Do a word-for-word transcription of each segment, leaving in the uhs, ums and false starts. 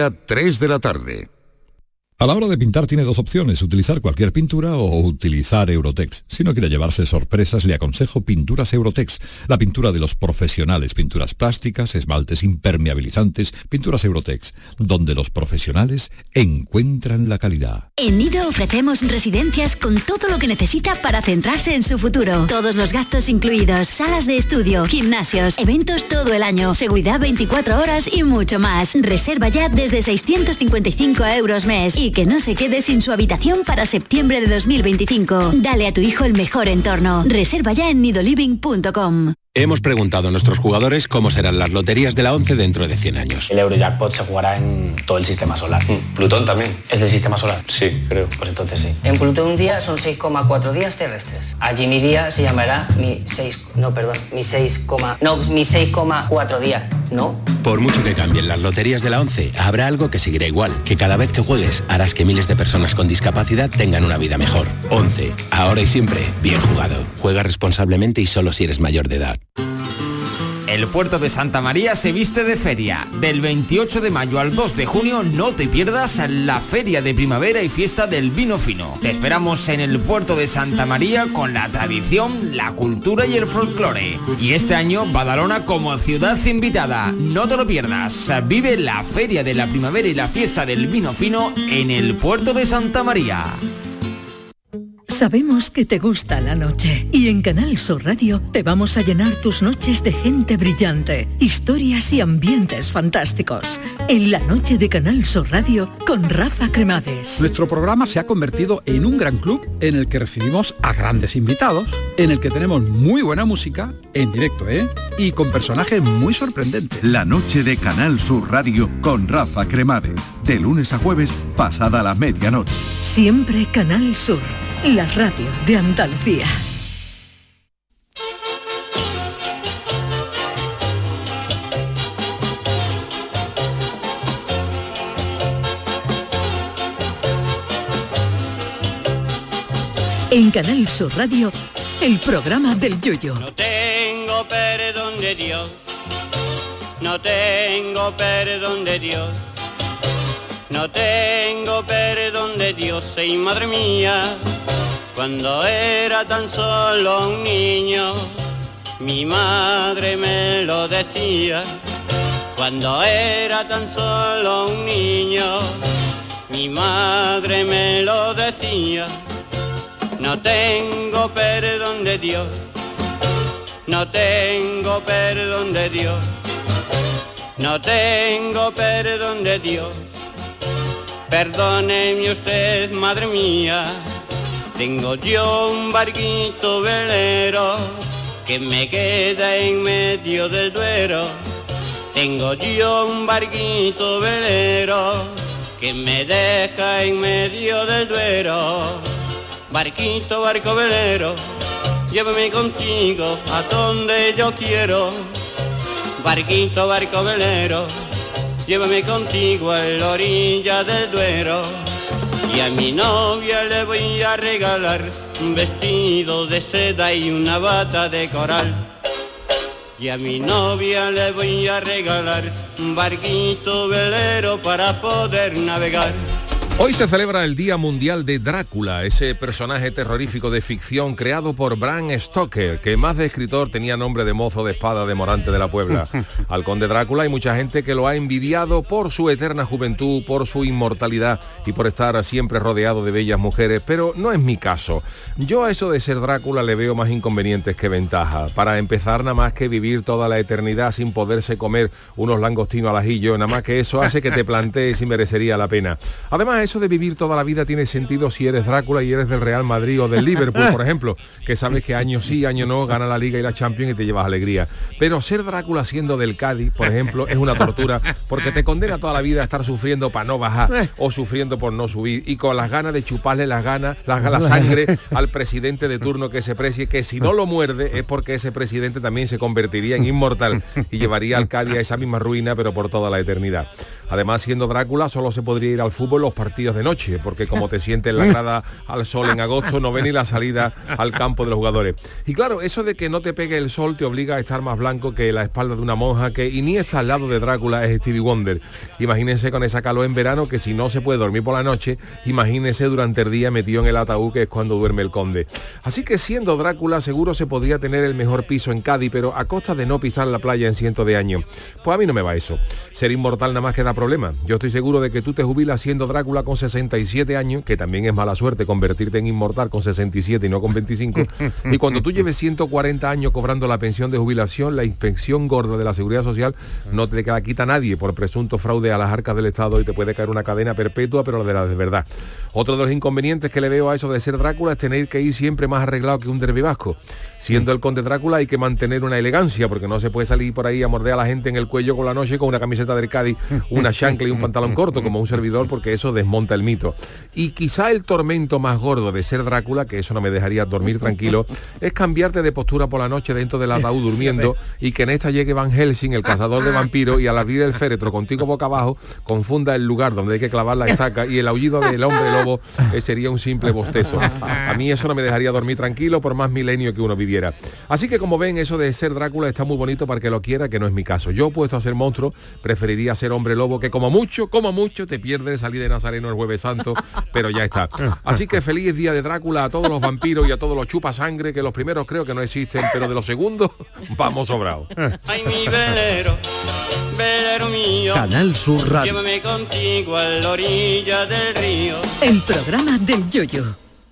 tres de la tarde. A la hora de pintar tiene dos opciones, utilizar cualquier pintura o utilizar Eurotex. Si no quiere llevarse sorpresas, le aconsejo Pinturas Eurotex, la pintura de los profesionales, pinturas plásticas, esmaltes impermeabilizantes, Pinturas Eurotex, donde los profesionales encuentran la calidad. En Nido ofrecemos residencias con todo lo que necesita para centrarse en su futuro. Todos los gastos incluidos, salas de estudio, gimnasios, eventos todo el año, seguridad veinticuatro horas y mucho más. Reserva ya desde seiscientos cincuenta y cinco euros mes y que no se quede sin su habitación para septiembre de dos mil veinticinco. Dale a tu hijo el mejor entorno. Reserva ya en nido living punto com. Hemos preguntado a nuestros jugadores cómo serán las loterías de la ONCE dentro de cien años. El Eurojackpot se jugará en todo el sistema solar. Mm. ¿Plutón también? ¿Es del sistema solar? Sí, creo. Pues entonces sí. En Plutón un día son seis coma cuatro días terrestres. Allí mi día se llamará mi seis... No, perdón, mi seis, no, mi seis coma cuatro días, ¿no? Por mucho que cambien las loterías de la ONCE, habrá algo que seguirá igual, que cada vez que juegues harás que miles de personas con discapacidad tengan una vida mejor. ONCE, ahora y siempre, bien jugado. Juega responsablemente y solo si eres mayor de edad. El puerto de Santa María se viste de feria. Del veintiocho de mayo al dos de junio no te pierdas la feria de primavera y fiesta del vino fino. Te esperamos en el puerto de Santa María con la tradición, la cultura y el folclore. Y este año Badalona como ciudad invitada. No te lo pierdas. Vive la feria de la primavera y la fiesta del vino fino en el puerto de Santa María. Sabemos que te gusta la noche y en Canal Sur Radio te vamos a llenar tus noches de gente brillante, historias y ambientes fantásticos. En la noche de Canal Sur Radio con Rafa Cremades. Nuestro programa se ha convertido en un gran club en el que recibimos a grandes invitados, en el que tenemos muy buena música, en directo, ¿eh? Y con personajes muy sorprendentes. La noche de Canal Sur Radio con Rafa Cremades. De lunes a jueves, pasada la medianoche. Siempre Canal Sur. La radio de Andalucía. En Canal Sur Radio, el programa del Yoyo. No tengo perdón de Dios, no tengo perdón de Dios. No tengo perdón de Dios, y madre mía, cuando era tan solo un niño, mi madre me lo decía. Cuando era tan solo un niño, mi madre me lo decía. No tengo perdón de Dios, no tengo perdón de Dios, no tengo perdón de Dios. Perdóneme usted, madre mía, tengo yo un barquito velero que me queda en medio del Duero. Tengo yo un barquito velero que me deja en medio del Duero. Barquito, barco velero, llévame contigo a donde yo quiero. Barquito, barco velero, llévame contigo a la orilla del Duero. Y a mi novia le voy a regalar un vestido de seda y una bata de coral. Y a mi novia le voy a regalar un barquito velero para poder navegar. Hoy se celebra el Día Mundial de Drácula, ese personaje terrorífico de ficción creado por Bram Stoker, que más de escritor tenía nombre de mozo de espada de Morante de la Puebla. Al conde Drácula hay mucha gente que lo ha envidiado por su eterna juventud, por su inmortalidad y por estar siempre rodeado de bellas mujeres, pero no es mi caso. Yo a eso de ser Drácula le veo más inconvenientes que ventajas. Para empezar, nada más que vivir toda la eternidad sin poderse comer unos langostinos al ajillo, nada más que eso hace que te plantees si merecería la pena. Además, eso de vivir toda la vida tiene sentido si eres Drácula y eres del Real Madrid o del Liverpool, por ejemplo, que sabes que año sí, año no, gana la Liga y la Champions y te llevas alegría. Pero ser Drácula siendo del Cádiz, por ejemplo, es una tortura, porque te condena toda la vida a estar sufriendo para no bajar o sufriendo por no subir y con las ganas de chuparle las ganas, la, la sangre al presidente de turno que se precie, que si no lo muerde es porque ese presidente también se convertiría en inmortal y llevaría al Cádiz a esa misma ruina, pero por toda la eternidad. Además, siendo Drácula, solo se podría ir al fútbol los partidos de noche, porque como te sientes en la grada al sol en agosto, no ven ni la salida al campo de los jugadores. Y claro, eso de que no te pegue el sol te obliga a estar más blanco que la espalda de una monja, que Iniesta al lado de Drácula es Stevie Wonder. Imagínense con esa calor en verano, que si no se puede dormir por la noche, imagínense durante el día metido en el ataúd, que es cuando duerme el conde. Así que siendo Drácula, seguro se podría tener el mejor piso en Cádiz, pero a costa de no pisar la playa en cientos de años. Pues a mí no me va eso. Ser inmortal nada más que da problema. Yo estoy seguro de que tú te jubilas siendo Drácula con sesenta y siete años, que también es mala suerte convertirte en inmortal con sesenta y siete y no con veinticinco, y cuando tú lleves ciento cuarenta años cobrando la pensión de jubilación, la inspección gorda de la Seguridad Social no te la quita nadie por presunto fraude a las arcas del Estado y te puede caer una cadena perpetua, pero la de la de verdad. Otro de los inconvenientes que le veo a eso de ser Drácula es tener que ir siempre más arreglado que un derbi vasco. Siendo el conde Drácula hay que mantener una elegancia, porque no se puede salir por ahí a morder a la gente en el cuello con la noche con una camiseta del Cádiz, una chancla y un pantalón corto como un servidor, porque eso desmonta el mito. Y quizá el tormento más gordo de ser Drácula, que eso no me dejaría dormir tranquilo, es cambiarte de postura por la noche dentro del ataúd durmiendo y que en esta llegue Van Helsing, el cazador de vampiros, y al abrir el féretro contigo boca abajo confunda el lugar donde hay que clavar la estaca y el aullido del hombre lobo eh, sería un simple bostezo. A mí eso no me dejaría dormir tranquilo por más milenio que uno viviera. Así que como ven, eso de ser Drácula está muy bonito para que lo quiera, que no es mi caso. Yo, puesto a ser monstruo, preferiría ser hombre lobo, que como mucho, como mucho te pierde salir de Nazareno el Jueves Santo, pero ya está. Así que feliz día de Drácula a todos los vampiros y a todos los chupasangre, que los primeros creo que no existen, pero de los segundos vamos sobrados. Ay, mi velero, velero mío, Canal Sur Radio. llévame contigo a la orilla del río. El programa del Yoyo.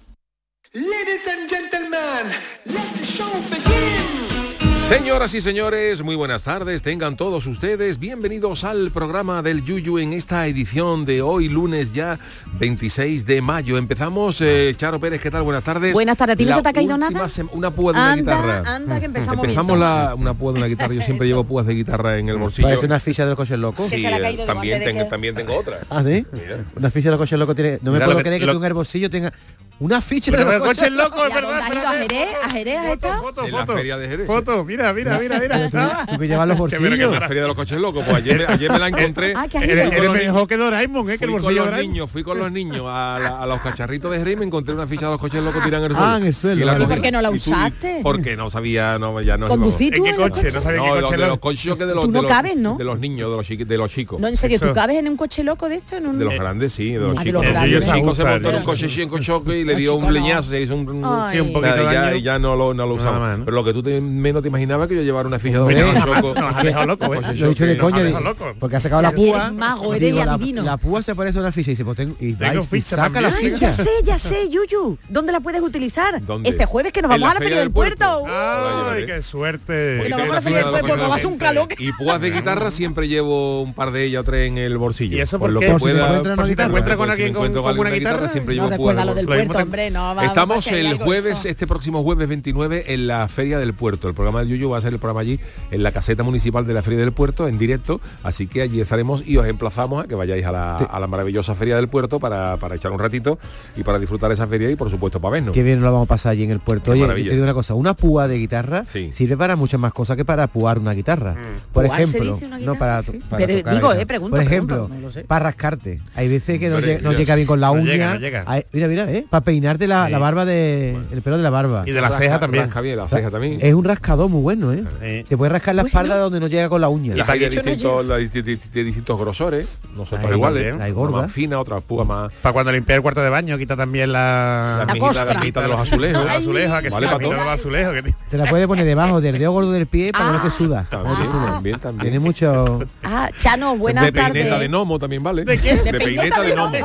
Ladies and gentlemen, let the show begin. Señoras y señores, muy buenas tardes, tengan todos ustedes bienvenidos al programa del Yuyu en esta edición de hoy, lunes ya veintiséis de mayo. Empezamos, eh, Charo Pérez, ¿qué tal? Buenas tardes. Buenas tardes, ¿a ti no se te ha caído nada? Sem- una púa de una anda, guitarra. Anda, que empezamos Empezamos bien. la, una púa de una guitarra, yo siempre llevo púas de guitarra en el bolsillo. Parece una ficha de los coches locos. Sí, Que se le ha eh, caído también, delante de tengo, que- también tengo otra. ¿Ah, sí? Mira. Una ficha de los coches locos tiene... No me Mira puedo lo que- creer que lo- tú en el bolsillo tengas una ficha de Pero los el coche coches es loco, es ¿Y a verdad. dónde has ido? ¿A Jerez? ¿A Jerez has estado? Foto, En la foto. feria de Jerez. Foto, mira, mira, mira, mira. Tú que llevas los Que mira, que bolsillos. En la feria de los coches locos, pues ayer, me- ayer me la encontré. Ah, ¿qué has Eres, ido? Fui con eres los mejor que Doraemon, ¿eh? Que Fui el con bolsillo de los Doraemon. niños, fui con los niños a, la- a los cacharritos de Jerez y me encontré una ficha de los coches locos tirada en el suelo. Ah, en el suelo, Y la vale. cogí. ¿Por qué no la ¿Y tú? usaste? Porque no sabía, no, ya no ¿Conducir ¿En tú qué en el coche? No sabía No, qué de los, coche de era. los coches que de los, Tú de no los- cabes, ¿no? de los niños, de los, chiqui- de los chicos. No, en serio, Eso. ¿tú cabes en un coche loco de esto? En un... De los grandes, sí, de los Ah, de chicos. los grandes. El chico se Usa, montó en un ya. coche cinco choque y le Los dio chicos un no. leñazo, se hizo un... Ay. Sí, un poquito Nada, de y ya, daño. y ya no lo, no lo Nada usamos. más, ¿no? Pero lo que tú te, menos te imaginabas que yo llevara una ficha de Hombre, los jamás chocos. nos ha dejado loco, ¿eh? Lo he dicho de Nos ha coña, dejado de- loco. porque ha sacado la Eres púa. mago, eres digo, la, adivino. la púa se parece a una ficha y dice, pues tengo, y, Tengo va y- y ficha saca la también. Ay, ficha. ya sé, ya sé, Yuyu. ¿Dónde la puedes utilizar? ¿Dónde? Este jueves que nos En vamos la a la feria del puerto. Ay, qué suerte. Que nos Porque vamos a la la feria del ficha de puerto los porque va a ser un calor. Y púas de guitarra siempre llevo un par de ellas o tres en el bolsillo. ¿Y eso por por lo qué? que Por si te pueda, encuentras una por si te guitarra. encuentras con Pues si alguien me con, encuentro con alguna una guitarra, guitarra, siempre No llevo púas recuerda de lo del bolsillo. Lo mismo puerto, te- hombre. No, va, Estamos va a ser el algo jueves, eso. este próximo jueves veintinueve, en la Feria del Puerto. El programa del Yuyu va a ser el programa allí, en la caseta municipal de la Feria del Puerto, en directo. Así que allí estaremos y os emplazamos a que vayáis a la, a la maravillosa Feria del Puerto para, para echar un ratito y para disfrutar esa feria y, por supuesto, para vernos. Qué bien lo vamos a pasar allí en el puerto. Qué Oye, maravilla. te digo una cosa, una púa de guitarra Sí. sirve para muchas más cosas que para puar una guitarra. Por ¿Puar se ejemplo, dice una no guitarra? para, Sí. para Pero tocar digo, la eh, guitarra. pregunto, Por ejemplo, pregunto, no lo sé. para rascarte. Hay veces que no, Hombre, lle- no mira. llega bien con la No uña. llega, no llega. Ay, mira, mira, eh, para peinarte la, Sí. la barba de el pelo de la barba. Y de la Rasca- ceja también. rasca bien, la ceja también. Es un rascador muy bueno, ¿eh? Sí. Te puedes rascar la Bueno. espalda donde no llega con la uña. Las hay de dicho no distintos, la- de, de- de distintos grosores, no son Hay todas iguales. también. Hay Una gorda. más fina, otra púa más... Para cuando limpiar el cuarto de baño, quita también la... La, costra. la mitad de los azulejos. Los azulejos, que Vale, sí, para la mitad todo. de los azulejos que tiene. Te la puedes poner debajo del dedo gordo del pie para que no te Ah. suda. También, No te suda. también, también. Tiene mucho... Ah, Chano, buenas de peineta tardes. de gnomo también vale. ¿De qué? De peineta de gnomo.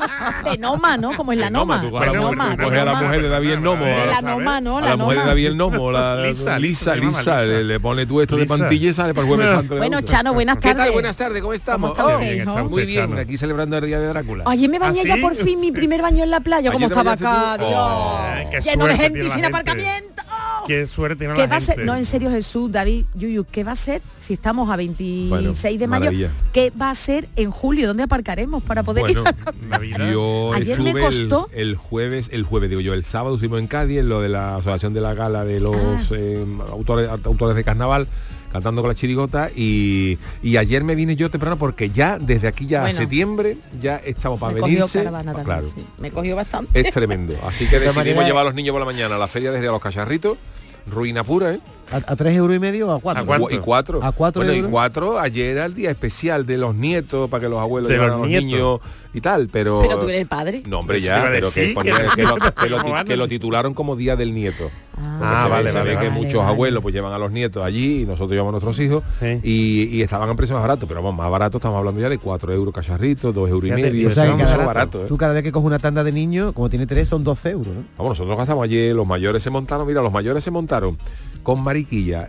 De Noma, ¿no? Como en la De Noma, Noma. tú coges a la De mujer- Noma, tú de coges a la Noma. mujer de David el Nomo. De a- la ¿sabes? Noma, ¿no? a La la mujer de Noma. David el Nomo, la Lisa, Lisa, Lisa, se llama Lisa, Lisa. le, le pone tú esto de Lisa. pantilla y sale para el jueves santo. de Bueno, adulto. Chano, buenas ¿Qué tal? tardes. Buenas tardes, ¿cómo estamos? ¿Cómo está Oh, usted, Bien, hijo? está muy usted, bien, Chano. aquí celebrando el día de Drácula. Ayer me bañé ¿Ah, ya sí? por fin mi primer baño en la playa, como Ayer te estaba acá, bañaste tú. Dios. Oh, qué Lleno de suerte gente y tiene sin la gente. aparcamiento. Qué suerte tiene ¿Qué la va a ser? gente. No, en serio, Jesús, David, Yuyu, ¿qué va a ser si estamos a veintiséis de mayo? maravilla. ¿Qué va a ser en julio? ¿Dónde aparcaremos para poder Bueno, ir? Navidad. yo Ayer me estuve el- costó- el, jueves, el jueves digo yo, el sábado estuvimos en Cádiz, en lo de la asociación de la gala de los Ah. eh, autores autores de carnaval, cantando con la chirigota y, y ayer me vine yo temprano porque ya desde aquí ya Bueno. a septiembre ya estamos para Me cogió venirse. caravana también, Claro. sí. Me cogió bastante. Es tremendo. Así que De decidimos manera- llevar a los niños por la mañana a la feria desde a los cacharritos. Ruina pura, ¿eh? ¿A, a tres euros y medio o a cuatro? ¿A cuánto? Y cuatro. ¿A cuatro bueno, euros? y cuatro, ayer era el día especial de los nietos, para que los abuelos De llevaran los a los nietos. niños y tal, pero... Pero tú eres padre. No, hombre, Eso ya, te iba a pero que, decir, ponía- que- que lo, que lo ti- ¿Cómo que lo titularon como Día del Nieto. Ah, Porque Ah, se vale, ve, se vale, ve que vale. muchos vale. abuelos pues llevan a los nietos allí y nosotros llevamos a nuestros hijos Sí. y, y estaban en precios más baratos, pero vamos, más barato estamos hablando ya de cuatro euros cacharritos, dos euros y Fíjate, medio, O sea, eso que es cada- barato, ¿eh? Tú cada vez que coges una tanda de niños, como tiene tres, son doce euros, ¿no? Vamos, nosotros gastamos ayer, los mayores se montaron, mira, los mayores se montaron con mariquilla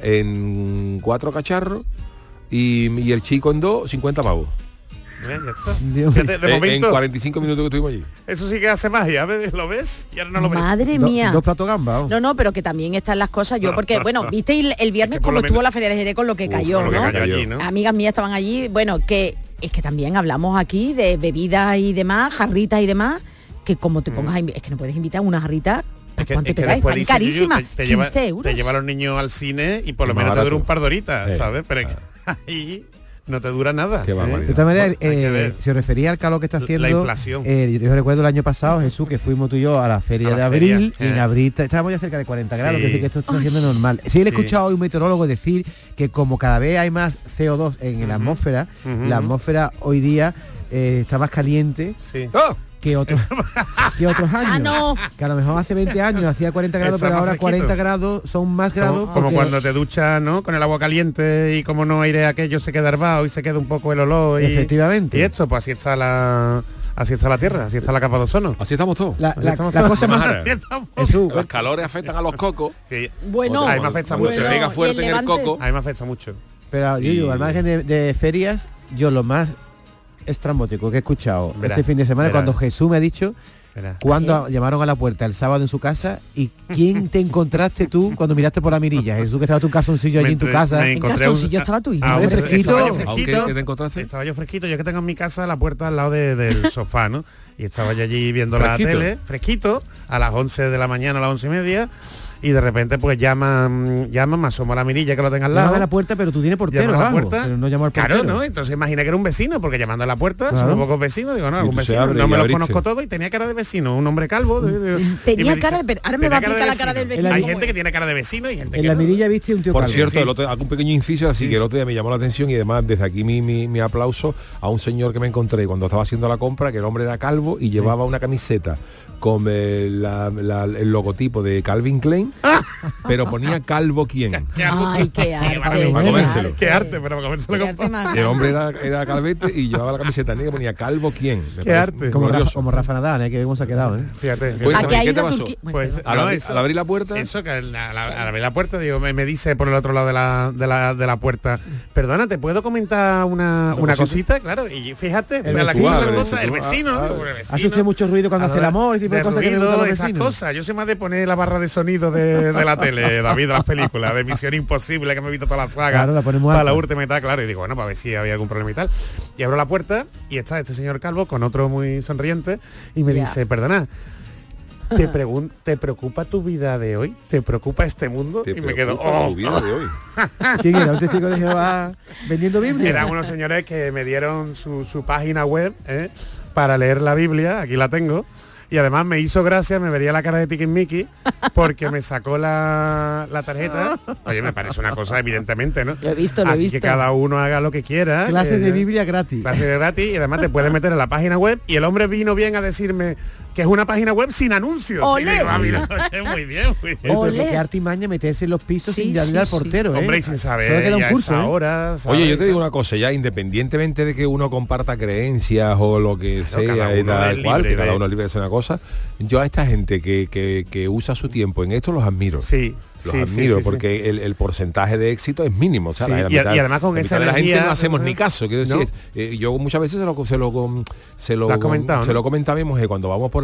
en cuatro cacharros y, y el chico en dos, cincuenta pavos. Mira, ya está. Dios Fíjate, de En- momento, en cuarenta y cinco minutos que estuvimos allí. eso sí que hace magia, ¿ves? ¿Lo ves? Y ahora no lo ves. Madre Do- mía. dos platos gambas. ¿o? No, no, pero que también están las cosas. Yo, porque, bueno, visteis el, el viernes Es que por como lo menos- estuvo la Feria de Jerez con lo que Uf, cayó, con lo que ¿no? cayó allí, ¿no? Amigas mías estaban allí. Bueno, que es que también hablamos aquí de bebidas y demás, jarritas y demás, que como te pongas a invi- es que no puedes invitar una jarrita. Es que, ¿Cuánto es te que da? después Están dice, Yuyu, carísimas. te, te lleva, quince euros. te lleva a los niños al cine y por lo Y más menos te barato. dura un par de horitas, Sí. ¿sabes? Pero es que ahí no te dura nada. Qué ¿eh? barbaridad. De todas maneras, Hay que eh, ver. si os refería al calor que está La haciendo, inflación. eh, yo recuerdo el año pasado, Jesús, que fuimos tú y yo a la feria A la de abril, feria, y en eh. abril ta- estábamos ya cerca de cuarenta grados, Sí. que, es decir que esto está haciendo normal. Sí, le he Sí. escuchado hoy un meteorólogo decir que como cada vez hay más C O dos en la Ujú. atmósfera, Ujú. la atmósfera hoy día eh, está más caliente Sí. ¡Ah! que otros que otros años. Ah, no. Que a lo mejor hace veinte años hacía cuarenta grados, Está pero más ahora fresquito. cuarenta grados son más grados. Como, como porque- cuando te duchas, ¿no? Con el agua caliente y como no aire aquello se queda hervado y se queda un poco el olor. Y, Efectivamente. Y esto, pues así está la así está la Tierra, así está la capa de ozono. Así estamos todos. La, Así la- estamos la todos. cosa más... Así estamos. Jesús, Los calores afectan a los cocos. Sí. Bueno, Ahí me afecta mucho. Cuando se bueno, le diga y fuerte el en el Levante. coco. A mí me afecta mucho. Pero Y- yo, al margen de, de ferias, yo lo más estrambótico que he escuchado Verás, este fin de semana verás. cuando Jesús me ha dicho Verás. cuando llamaron a la puerta el sábado en su casa y quién te encontraste tú cuando miraste por la mirilla. Jesús, que estaba tu calzoncillo allí Me en tu entré- casa. me En encontré calzoncillo un- estaba tu hijo. Ah, Hombre, hombre, fresquito. estaba yo Aunque, fresquito. ¿qué te encontraste? Estaba yo fresquito, yo que tengo en mi casa la puerta al lado de- del sofá, ¿no? Y estaba yo allí viendo Fresquito. la tele, fresquito, a las once de la mañana, a las once y media, y de repente pues llaman, llaman, me asomo a la mirilla que lo tenga al lado. Llama a la puerta, pero tú tienes portero llaman a la abajo, puerta. pero no llamó al portero. Claro, ¿no? Entonces imaginé que era un vecino, porque llamando a la puerta, Claro. somos pocos vecinos, digo, no, algún tú se vecino, abre no y me los abriste. conozco todos y tenía cara de vecino, un hombre calvo. de- de- y Tenía me cara dice- de... Ahora me tenía va a cara de aplicar la cara del vecino. Hay ¿cómo gente es? que tiene cara de vecino y gente En que la no. mirilla viste un tío Por calvo. cierto, sí. el otro, hago un pequeño inciso, así que el otro día me llamó la atención y además desde aquí mi, mi, mi aplauso a un señor que me encontré cuando estaba haciendo la compra, que el hombre era calvo y llevaba una camiseta con el, la- la- el logotipo de Calvin Klein, pero ponía calvo quién. Ay, qué arte. para qué comérselo. arte. Qué arte, pero para comérselo Qué con arte más El hombre era, era calvete y llevaba la camiseta negra y ponía calvo quién. Me Qué parece arte. Como Rafa, glorioso. como Rafa Nadal, ¿eh? Que bien se ha quedado, ¿eh? Fíjate. Pues, ¿A qué ha ¿qué te ido pasó? Turquía? Bueno, Pues, Al, no, abrir- eso- al abrir la puerta, Eso que al, al- al abrir la puerta, digo, me, me dice por el otro lado de la, de la, de la puerta, perdona, ¿te puedo comentar una, una cosita? Claro, y fíjate, El fue a la vecino, cosa, el cosa, el vecino, vecino, ah, digo, ah. el vecino. ¿Hace usted mucho ruido cuando A hace el ver, amor? Y tipo de de cosas que le ruido, gustan a los esas vecinos? cosas. Yo soy más de poner la barra de sonido de, de la tele, David, de las películas, de Misión Imposible, que me he visto toda la saga, Claro, la ponemos para alta. la última y tal, claro, y digo, bueno, para ver si había algún problema y tal. Y abro la puerta y está este señor calvo con otro muy sonriente y me Ya. dice, perdona, te, pregun- ¿te preocupa tu vida de hoy? ¿Te preocupa este mundo? te Y me quedo, preocupa oh, tu vida de hoy. ¿Quién era? ¿Un testigo de Jehová vendiendo Biblia? Eran unos señores que me dieron su, su página web ¿eh? para leer la Biblia, aquí la tengo, y además me hizo gracia, me vería la cara de Tiki Mickey, porque me sacó la, la tarjeta. Oye, me parece una cosa, evidentemente, ¿no? Lo he visto, lo he Aquí visto. que cada uno haga lo que quiera. Clases que- de Biblia gratis. Clases de gratis, y además te puedes meter en la página web, y el hombre vino bien a decirme que es una página web sin anuncios. Y ¡Olé! digo, ah, mira, muy bien, muy bien. Oye, pero Olé. qué artimaña meterse en los pisos Sí, sin darle sí, al sí. portero, ¿eh? Hombre, y sin Solo saber queda un ya curso, esa ¿eh? hora, ¿sabes? Oye, yo te digo una cosa, ya independientemente de que uno comparta creencias o lo que Claro, sea, cada y uno tal es cual, libre que cada de- uno es libre de hacer una cosa, yo a esta gente que, que, que usa su tiempo en esto los admiro. Sí, Los sí, sí, admiro sí, sí. porque El, el porcentaje de éxito es mínimo. O sea, Sí, la- la y a- mitad- y además con la esa mitad de la gente energía, no hacemos ¿no? ni caso. Quiero decir, ¿No? es- eh, yo muchas veces se lo, se lo, se lo, Lo has comentado, se ¿no? lo comentaba a mi mujer cuando vamos por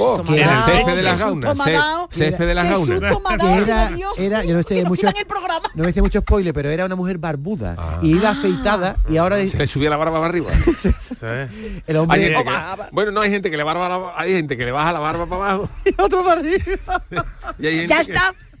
Oh, me ha en el dado, césped de qué las susto gaunas. me ha ce- dado. Césped de las Qué gaunas. susto me ha Que dado, era, Dios. era, yo no sé mucho, el programa. no me hice mucho spoiler, pero era una mujer barbuda y iba afeitada y ahora Se le subía la barba para arriba. el hombre Hay gente que- bueno, no hay gente que le barba la- hay gente que le baja la barba para abajo y otro para arriba. y hay gente Ya que- está.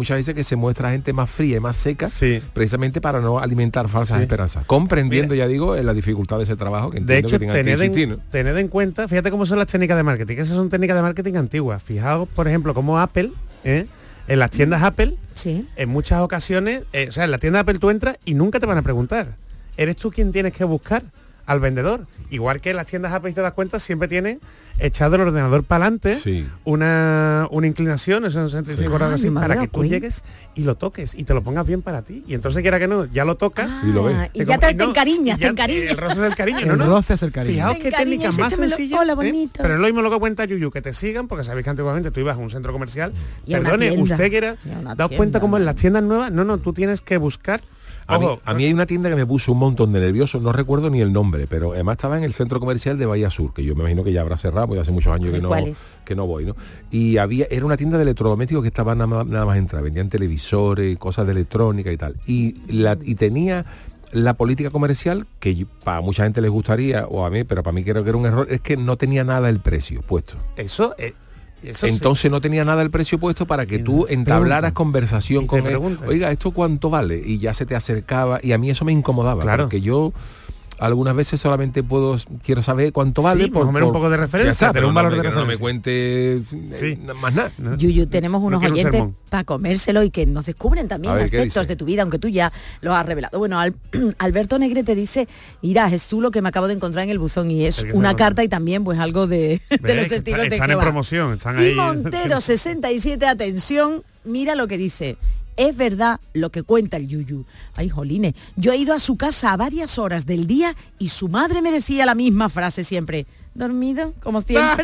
muchas veces que se muestra gente más fría y más seca, sí. precisamente para no alimentar falsas Sí. esperanzas. Comprendiendo, Mira, ya digo, la dificultad de ese trabajo que de entiendo hecho, que tengan que tened, existir, en, ¿no? tened en cuenta, fíjate cómo son las técnicas de marketing, que esas son técnicas de marketing antiguas. Fijaos, por ejemplo, cómo Apple, ¿eh? En las tiendas Apple, sí. en muchas ocasiones, eh, o sea, en la tienda Apple tú entras y nunca te van a preguntar. Eres tú quien tienes que buscar al vendedor. Igual que en las tiendas Apple, si te das cuenta, siempre tienen echado el ordenador para adelante, sí. una, una inclinación, eso sesenta y cinco grados así, no para que cuenta. tú llegues y lo toques y te lo pongas bien para ti. Y entonces, quiera que no, ya lo tocas Ah, y lo ves. Y ya te- te encariñas, te encariñas. El roce es el cariño, El ¿no? no. roce es el cariño. Fijaos Te qué técnica encariñas, más este me lo- sencilla. hola, ¿eh? bonito. Pero es lo mismo lo que cuenta Yuyu, que te sigan, porque sabéis que antiguamente tú ibas a un centro comercial. Y a una Perdone, tienda. usted que era, Y a una daos tienda, cuenta como en ¿no? las tiendas nuevas, no, no, tú tienes que buscar. A mí, Ojo, a mí hay una tienda que me puso un montón de nervioso, no recuerdo ni el nombre, pero además estaba en el centro comercial de Bahía Sur, que yo me imagino que ya habrá cerrado, porque hace muchos años que no, ¿Cuál es? que no voy, ¿no? Y había, era una tienda de electrodomésticos que estaba nada más, nada más entrar, vendían televisores, cosas de electrónica y tal. Y, la, y tenía la política comercial, que yo- para mucha gente les gustaría, o a mí, pero para mí creo que era un error, es que no tenía nada el precio puesto. Eso, eh, eso Entonces sí. no tenía nada el precio puesto para que tú entablaras preguntan. conversación Y te con él. preguntan. Oiga, ¿esto cuánto vale? Y ya se te acercaba y a mí eso me incomodaba. Claro. Porque yo algunas veces solamente puedo quiero saber cuánto vale. Sí, más o menos un poco de referencia, Ya está, tener pero un no valor me- de que no me referencia. cuente Sí. eh, más nada. Yuyu, tenemos unos quiero un oyentes sermón. para comérselo y que nos descubren también A ver, ¿qué aspectos dice? de tu vida, aunque tú ya lo has revelado. Bueno, Al- Alberto Negrete dice, irá, es tú lo que me acabo de encontrar en el buzón y es Hay que una ser carta y también pues algo de, de Ve, los que testigos está- de están en Jehová. promoción, están Y ahí. Montero sesenta y siete, atención, mira lo que dice. Es verdad lo que cuenta el Yuyu. Ay, jolines, yo he ido a su casa a varias horas del día y su madre me decía la misma frase siempre. ¿Dormido? Como siempre.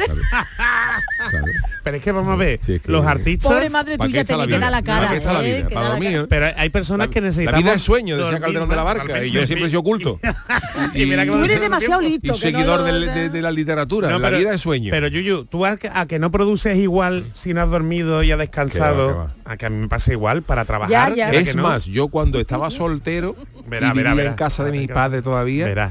Pero es que vamos a ver, Sí, es que- los artistas. Pobre madre ¿Para tuya, qué está te la me queda vida? la cara. ¿Para qué está la ¿eh? vida? Que Para da la dormir, cara. ¿eh? Pero hay personas que La necesitamos. vida es sueño, decía dormir Calderón de la más, Barca, y totalmente. yo siempre soy oculto. Y mira que Tú me eres hace demasiado tiempo. listo. Y que no seguidor lo- del- de, de la literatura. No, la pero- vida es sueño. Pero Yuyu, tú a que, a que no produces igual si no has dormido y has descansado, Que va, que a que a mí me pasa igual para trabajar. Ya, ya. ¿verdad Es que no? más, yo cuando estaba soltero Verá, y verá, vivía verá. en casa de Verá, mi que- padre todavía, Verás.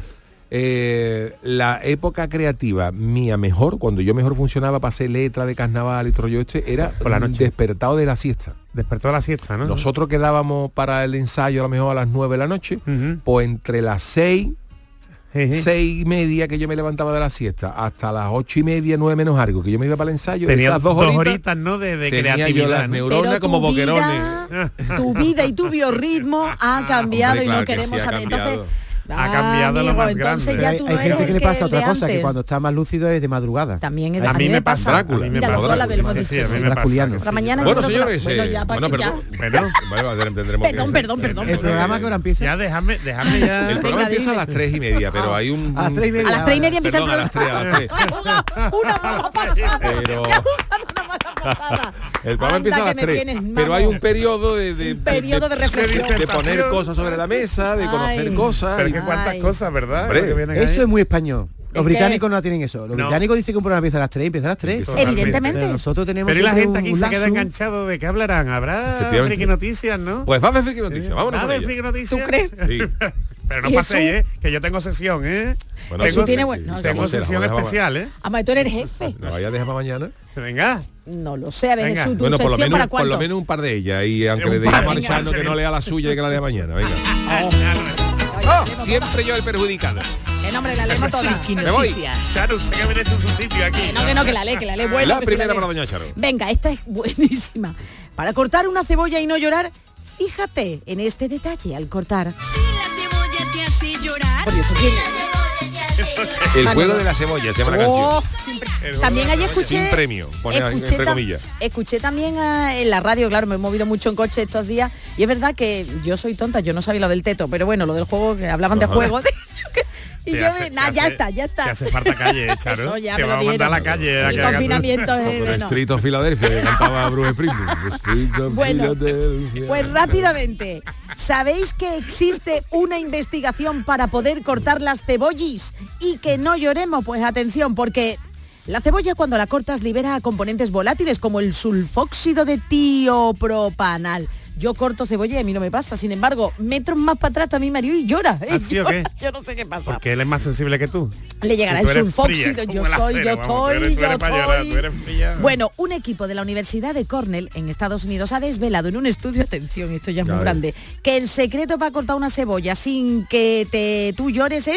eh, la época creativa mía mejor, cuando yo mejor funcionaba, pasé letra de carnaval y todo yo este, era Por la noche. despertado de la siesta. Despertó a la siesta, ¿no? Nosotros quedábamos para el ensayo a lo mejor a las nueve de la noche, Ujú. pues entre las seis, Jeje. seis y media que yo me levantaba de la siesta, hasta las ocho y media, nueve menos algo, que yo me iba para el ensayo, Tenía esas dos dos horitas, horitas, ¿no? De, de tenía yo creatividad. las ¿no? neuronas Pero como tu boquerones. vida, tu vida y tu biorritmo ha cambiado Hombre, y no claro que queremos sí, ha saber. Entonces, cambiado. Ha cambiado lo amigo, más entonces grande. ya hay tú hay no eres gente que el le pasa el otra de cosa, que antes. cuando está más lúcido es de madrugada. También es A mí me pasa. Drácula. A mí me Mira, los pasa. dos la hemos Sí, dicho, sí, a mí sí. me pasa Draculiano. que Por la sí. mañana Bueno, yo creo que- señores, bueno, eh, ya, pa' bueno, que perdón. ya. Bueno, Bueno, tendremos Perdón, que- perdón, perdón. El programa que ahora empieza. ya déjame, déjame ya. El programa Venga, empieza a dime. las tres y media, pero hay un... A las tres y media. A las tres y media empieza Perdón, a el las programa. tres, a las tres. Una mala pasada. Pero- Ya buscando una mala pasada. El programa Anda, empieza a las que me tres, tienes, pero vamos. hay un periodo de, de, Un periodo de reflexión. de poner cosas sobre la mesa, de conocer Ay. cosas. Pero y- que cuántas Ay. cosas, ¿verdad? Hombre, Lo que vienen Eso ahí. es muy español. Los Es británicos que- no tienen eso. Los No. británicos dicen que un programa empieza a las tres, empieza a las tres. Totalmente. Evidentemente. Pero nosotros tenemos Pero y la siempre gente un aquí se queda lazo. enganchado de qué hablarán. ¿Habrá Efectivamente. friki noticias, no? Pues va a ver Friki Noticias, vámonos ¿Va a con haber ella. friki noticias? ¿Tú crees? Sí. Pero no ¿Y paséis, eso? ¿eh? Que yo tengo sesión, ¿eh? Bueno, Eso tengo tiene se- buen- no, tengo sí. sesión Deja- deja- especial, ¿eh? Ama, tú eres el jefe. La vaya a dejar para mañana. Venga. No lo sé, a ver, Venga. Jesús, tu Bueno, por lo, sección menos, para por lo cuánto. menos un par de ellas. Y aunque Un le par, digamos a venga, Archano se que no ve. lea la suya y que la lea mañana. Venga. Oh. Oh, siempre yo el perjudicado. Que nombre, la leemos toda. Me voy. Charo, usted que merece su sitio aquí. Que no, que no, que la lee, que la lee bueno. La que se primera lee. para doña Charo. Venga, esta es buenísima. Para cortar una cebolla y no llorar, fíjate en este detalle al cortar. Por Dios, ¿quién es? El Vale, juego no. de la cebolla se llama la Oh, canción. sin pre- También ayer escuché Sin premio, pone escuché, entre tam- comillas. escuché también ah, en la radio, claro, me he movido mucho en coche estos días y es verdad que yo soy tonta, yo no sabía lo del teto, pero bueno, lo del juego, que hablaban de Ajá. juego. y Te yo, hace- nah, te ya hace- está, ya está. Te hace falta calle, eh, Charo. Eso ya te me lo vamos a mandar a la dieron. calle. a El que haga tu- confinamiento es Por de- el no. Street of Philadelphia que cantaba Bruce Springsteen. The Street of Bueno, Philadelphia. pues rápidamente, ¿sabéis que existe una investigación para poder cortar las cebollis y que no lloremos? Pues atención, porque la cebolla cuando la cortas libera componentes volátiles como el sulfóxido de tiopropanal. Yo corto cebolla y a mí no me pasa, sin embargo, metros más para atrás está mi marido y llora. ¿eh? ¿Ah, sí o qué? Llora, yo no sé qué pasa. Porque él es más sensible que tú. Le llegará Y tú el eres sulfóxido, fría, yo como el soy, acero, yo vamos, tú eres- estoy, tú yo eres para llorar, estoy. tú eres fría. Bueno, un equipo de la Universidad de Cornell en Estados Unidos ha desvelado en un estudio, atención, esto ya es Ya muy ves. grande, que el secreto para cortar una cebolla sin que te tú llores es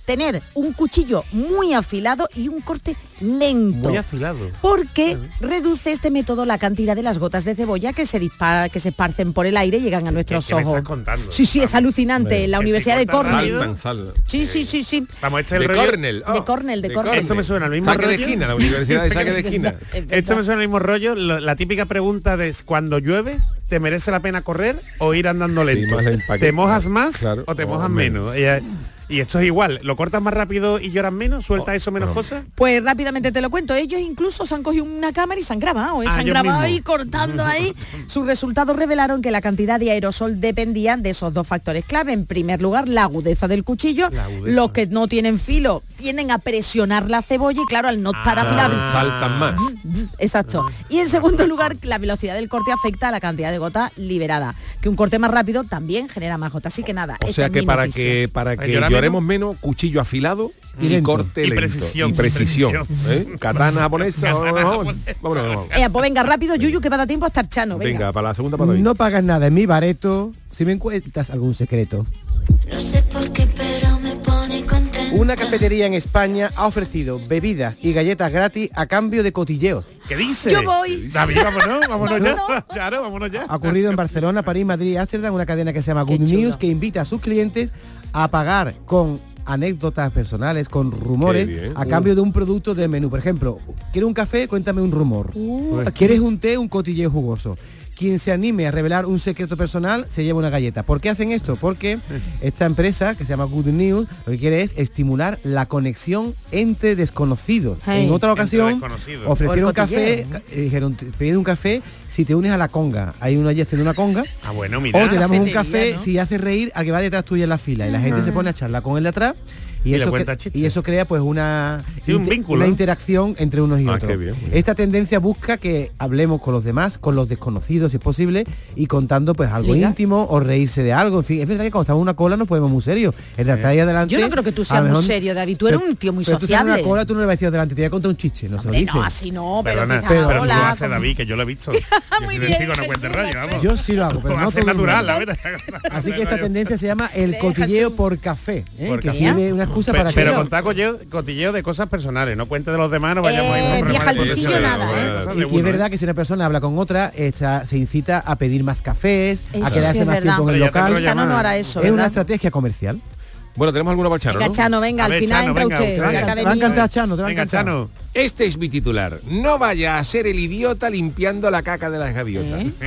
tener un cuchillo muy afilado y un corte lento. Muy afilado. Porque reduce este método la cantidad de las gotas de cebolla que se dispara, que se esparcen por el aire y llegan a nuestros ¿Qué, qué ojos. me estás contando? Sí, sí, es alucinante. En la Que Universidad si de cortas Cornell. rápido. Sal- Sí, sí, sí, sí. Vamos, este es el de rollo- Cornell. oh, De Cornell, de Cornell. Esto me suena al mismo Saque de rollo. esquina, la Universidad de Saque de Esquina. Esto me suena al mismo rollo. Lo- La típica pregunta de cuando llueve, ¿te merece la pena correr o ir andando lento? más lento, ¿para qué? ¿Te mojas más Claro, o te o mojas menos. menos? Y, eh, y esto es igual. ¿Lo cortas más rápido y lloras menos? ¿Sueltas eso menos cosas? Pues rápidamente te lo cuento. Ellos incluso se han cogido una cámara y se han grabado. ¿eh? Ah, se han ellos grabado mismos. ahí cortando ahí. Sus resultados revelaron que la cantidad de aerosol dependía de esos dos factores clave. En primer lugar, la agudeza del cuchillo. La agudeza. Los que no tienen filo tienden a presionar la cebolla y claro, al no estar afilado. Saltan más. Exacto. Y en segundo lugar, la velocidad del corte afecta a la cantidad de gota liberada. Que un corte más rápido también genera más gotas. Así que nada. O esta sea es que mi para noticia. que para que llorar lloremos menos, cuchillo afilado y, lento. corte Y lento. precisión, y precisión. precisión. ¿eh? Katana japonesa. Vámonos, vámonos, vámonos, vámonos. Eh, pues venga, rápido, Yuyu, que va a dar tiempo hasta el Chano. Venga. Venga, para la segunda para hoy. No pagas nada en mi bareto si me encuentras algún secreto. No sé por qué, pero me pone contenta. Una cafetería en España ha ofrecido bebidas y galletas gratis a cambio de cotilleos. ¿Qué dice? Yo voy. David, vámonos, vámonos ya. Claro, vámonos ya. Ha ocurrido en Barcelona, París, Madrid y Ámsterdam, una cadena que se llama Good chulo. News, que invita a sus clientes a pagar con anécdotas personales, con rumores, Qué bien. a cambio de un producto de menú. Por ejemplo, ¿quieres un café? Cuéntame un rumor. ¿Quieres un té? Un cotilleo jugoso. Quien se anime a revelar un secreto personal se lleva una galleta. ¿Por qué hacen esto? Porque esta empresa, que se llama Good News, lo que quiere es estimular la conexión entre desconocidos. Hey. En otra Entre ocasión desconocidos. ofrecieron O un el café, cotilleo, eh, dijeron, te pide un café si te unes a la conga. Hay uno allí en una conga. Ah, bueno, mira. O te damos un Cafetería, café ¿no? si haces reír al que va detrás tuya en la fila. Y la gente se pone a charlar con el de atrás. Y, Y le eso, cuenta cre- chistes. y eso crea pues una, Sí, un inte- vínculo. una interacción entre unos y Ah, otros. qué bien, muy bien. Esta tendencia busca que hablemos con los demás, con los desconocidos si es posible, y contando pues algo Liga. íntimo o reírse de algo. En fin, es verdad que cuando estamos en una cola nos ponemos muy serios. El de atrás y adelante. Yo no creo que tú a seas lo muy mejor- serio, David. Tú eres Pero- un tío muy pero tú estás en sociable. una cola, tú no le vas a decir adelante, te voy a contar un chiste, no se lo Hombre, dices. no, así no, pero Perdona, quizás, pero, pero tú hola, lo haces, como- David, que yo lo he visto. Muy Yo soy bien, testigo, no Jesús, cuentes rollo, vamos. Yo sí lo hago, pero Va a no ser todo el natural, mundo. la verdad. Así que esta tendencia se llama el Ve, cotilleo Jesús. por café, ¿eh? Por que café. sirve una excusa Pero, para que pero contar cotilleo, cotilleo de cosas personales, no cuentes de los demás, no vayamos a ir Eh, con vieja problemas al de bolsillo, cosas de- nada, de ¿eh? cosas Y, de y uno, es ¿eh? verdad que si una persona habla con otra, esta, se incita a pedir más cafés, Eso a quedarse sí es más verdad. tiempo en el Pero ya te local. enrollas Chano no más. hará eso, Es una ¿verdad? estrategia comercial. Bueno, tenemos alguno para el Chano, Venga, ¿no? Chano, venga, A al ver, final Chano, entra venga, usted. usted. Te va a ya que ha encantar, te va a venido. encantar, Chano, te va a Venga, encantar. Chano. Este es mi titular. No vaya a ser el idiota limpiando la caca de las gaviotas. ¿Eh?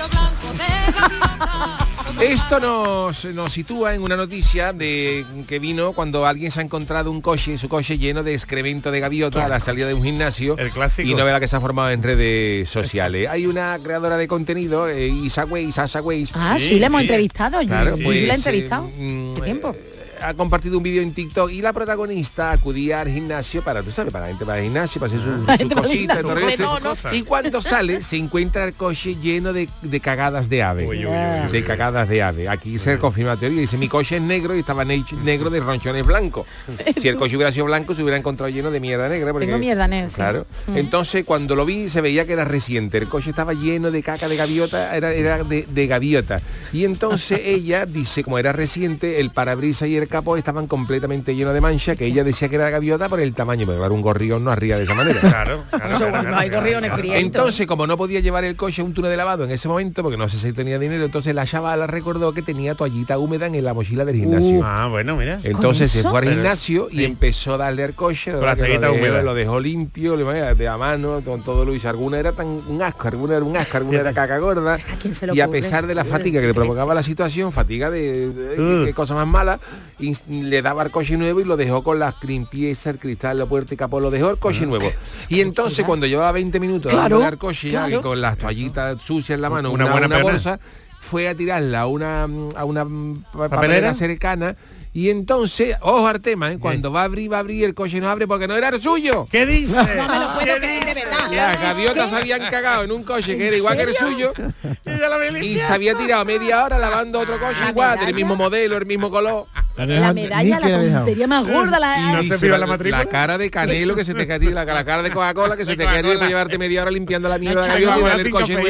Esto nos, nos sitúa en una noticia de que vino cuando alguien se ha encontrado un coche, su coche lleno de excremento de gaviota a la salida de un gimnasio. El clásico. Y novela que se ha formado en redes sociales. Hay una creadora de contenido, eh, Isa Weiss, Sasha Weiss. Ah, sí, Sí, le hemos sí. entrevistado. Yo, Claro, yo pues, la he eh, entrevistado. mm, ¿Qué tiempo? ha compartido un vídeo en TikTok y la protagonista acudía al gimnasio para, tú sabes, para la gente para el gimnasio, para hacer su, La su gente va al cosita, gimnasio, todo eso. no, no. Y cuando sale se encuentra el coche lleno de, de cagadas de ave. Uy, uy, uy, uy, de uy. cagadas de ave. Aquí se confirma la teoría. Dice, mi coche es negro y estaba ne- negro de ronchones blancos. Si el coche hubiera sido blanco se hubiera encontrado lleno de mierda negra. porque- Tengo mierda negra, sí. Claro. Mm. Entonces cuando lo vi se veía que era reciente. El coche estaba lleno de caca de gaviota, era, era de, de gaviota. Y entonces ella dice, como era reciente, el parabrisas y el capó estaban completamente llenos de mancha, que ella decía que era gaviota por el tamaño, pero claro, un gorrión no arría de esa manera. Claro, claro, Eso, claro, cuando claro, hay gorriones claro. criados. Entonces, como no podía llevar el coche a un túnel de lavado en ese momento, porque no sé si tenía dinero, entonces la chavala recordó que tenía toallita húmeda en la mochila del gimnasio. Uh, ah, bueno, mira. Entonces se eso? fue al Pero- gimnasio y sí. empezó a darle al coche, Con la que lo, toallita dejó, húmeda. lo dejó limpio, le- de a mano, con todo lo hizo. Alguna era tan un asco, alguna era un asco, alguna era caca gorda. ¿A quién se le Y a ocurre? pesar de la fatiga que le provocaba la situación, fatiga de, de- Uh. de cosas más malas, y le daba el coche nuevo y lo dejó con las limpiezas, el cristal, la puerta y capó, lo dejó el coche nuevo. Y entonces cuando llevaba veinte minutos Claro, dándole al coche ya, claro. y con las toallitas sucias en la mano, Una una, buena una pena. bolsa, fue a tirarla a una a una papelera, ¿Papelera? cercana. Y entonces, ojo al tema, ¿eh? Cuando va a abrir, va a abrir, el coche no abre porque no era el suyo. ¿Qué dice? No me lo puedo ¿Qué creer, de dice? verdad. Las gaviotas se habían cagado en un coche que era igual que el suyo Y ya la había y limpiado. se había tirado media hora lavando otro coche La igual, medalla. del mismo modelo, el mismo color. La medalla, la tontería más gorda, la... Y no Y se se pidió va- la matrícula. La cara de Canelo que se te cae a ti, la, la cara de Coca-Cola que se De te cae a ti Coca-Cola. para llevarte media hora limpiando la mierda de la Chano, gaviota y vamos, darle el sin coche cafeína. nuevo.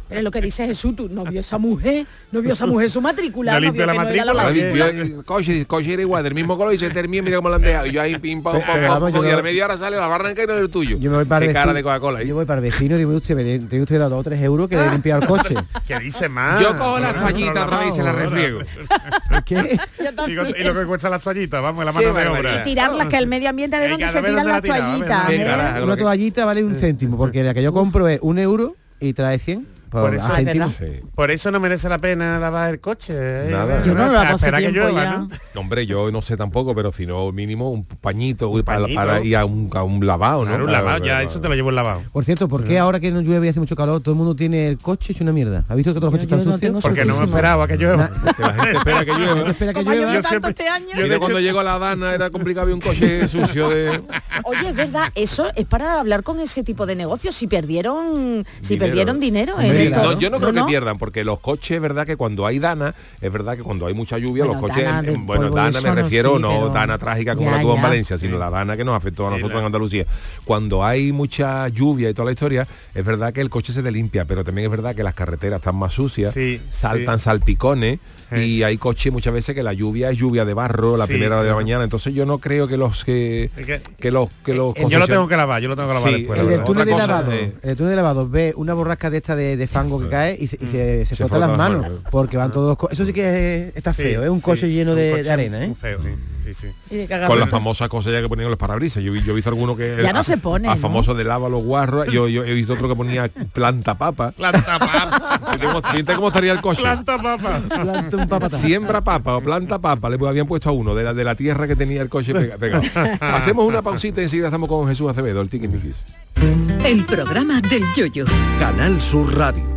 Pero lo que dice Jesús, tú no vio esa mujer, no vio esa mujer su matrícula, No no, limpió vio la que no era matrícula, Limpió matrícula. el coche, el coche era igual, del mismo color y se termina, mira cómo lo han dejado. Y yo ahí pim pam pam Pero pam, vamos, pam, yo y a no- la media hora sale la barranca y no es el tuyo. Yo me voy para Qué el cara vecino, de Coca-Cola ahí. yo voy para el vecino y digo, usted, me de- tiene usted dado dos o tres euros que le he limpiado el coche. ¿Qué dice más? Yo cojo las toallitas otra vez y se las refriego. ¿Qué? Y, con- y lo que cuesta las toallitas, vamos, la Qué mano de barbaridad. obra. Y tirarlas, que el medio ambiente ve Hay dónde que se saber tiran dónde las la tira, a ver, toallitas. qué ¿eh? carajo. Una toallita vale un céntimo, porque la que yo compro es un euro y trae cien. Por, Por eso- a Ah, es céntimos. verdad. Sí. Por eso no merece la pena lavar el coche. eh, Nada. eh, Yo no lo lavo hace espera que tiempo llueva, ya. ¿no? No, hombre, yo no sé tampoco, pero si no, mínimo un pañito, Un para, pañito. para ir a un, a un lavado, ¿no? Claro, un Claro, lavado, ya claro. eso te lo llevo el lavado. Por cierto, ¿por qué ahora que no llueve y hace mucho calor todo el mundo tiene el coche hecho una mierda? ¿Has visto que todos los Yo- coches están yo no sucios? tengo Porque no me sucísimo. esperaba que llueva. Que la gente espera que llueva. Espera que Como ha llueva. llovido Yo tanto siempre- este año. yo Y de de cuando hecho- llegó a La Habana era complicado, había un coche sucio de... Oye, es verdad, eso es para hablar con ese tipo de negocios. Si perdieron, si Dinero. perdieron dinero en Sí, esto. no, yo no creo que pierdan, porque los coches, es verdad que cuando hay dana, es verdad que cuando hay mucha lluvia, Bueno, los coches, dana de en- bueno, polvo y dana me eso no, refiero, sí, no pero- dana trágica como Ya, la tuvo en ya. Valencia, sino la dana que nos afectó a Sí, nosotros la- en Andalucía. Cuando hay mucha lluvia y toda la historia, es verdad que el coche se te limpia, pero también es verdad que las carreteras están más sucias, Sí, saltan sí. salpicones, Sí. y hay coches muchas veces que la lluvia es lluvia de barro, la Sí, primera hora de la claro. mañana, entonces yo no creo que los que, Es que- que los que los Eh, yo lo tengo que lavar, yo lo tengo que lavar Sí, después. el la El verdad. del túnel de Otra cosa, lavado, eh. el túnel de lavado ve una borrasca de esta de, de fango que cae y se, y se, se Se frotan las frotan las manos, manos. porque van todos los co- eso sí que es- está Sí, feo, es un sí, coche lleno un de, coche de arena, ¿eh? muy feo, sí, sí, sí. Y de con cagarme. las famosas cosas ya que ponían en los parabrisas. Yo, vi- yo he visto alguno que Ya no a, se pone, a ¿no? famoso de lava los guarros. Yo, yo he visto otro que ponía planta papa. Planta papa. Fíjate cómo- fíjate cómo estaría el coche. Planta papa. Planta un papatá. Siembra papa o planta papa, le habían puesto a uno de la, de la tierra que tenía el coche pega- pegado. Hacemos una pausita y enseguida estamos con Jesús Acevedo, el Tiquismiquis. El programa del Yoyo. Canal Sur Radio.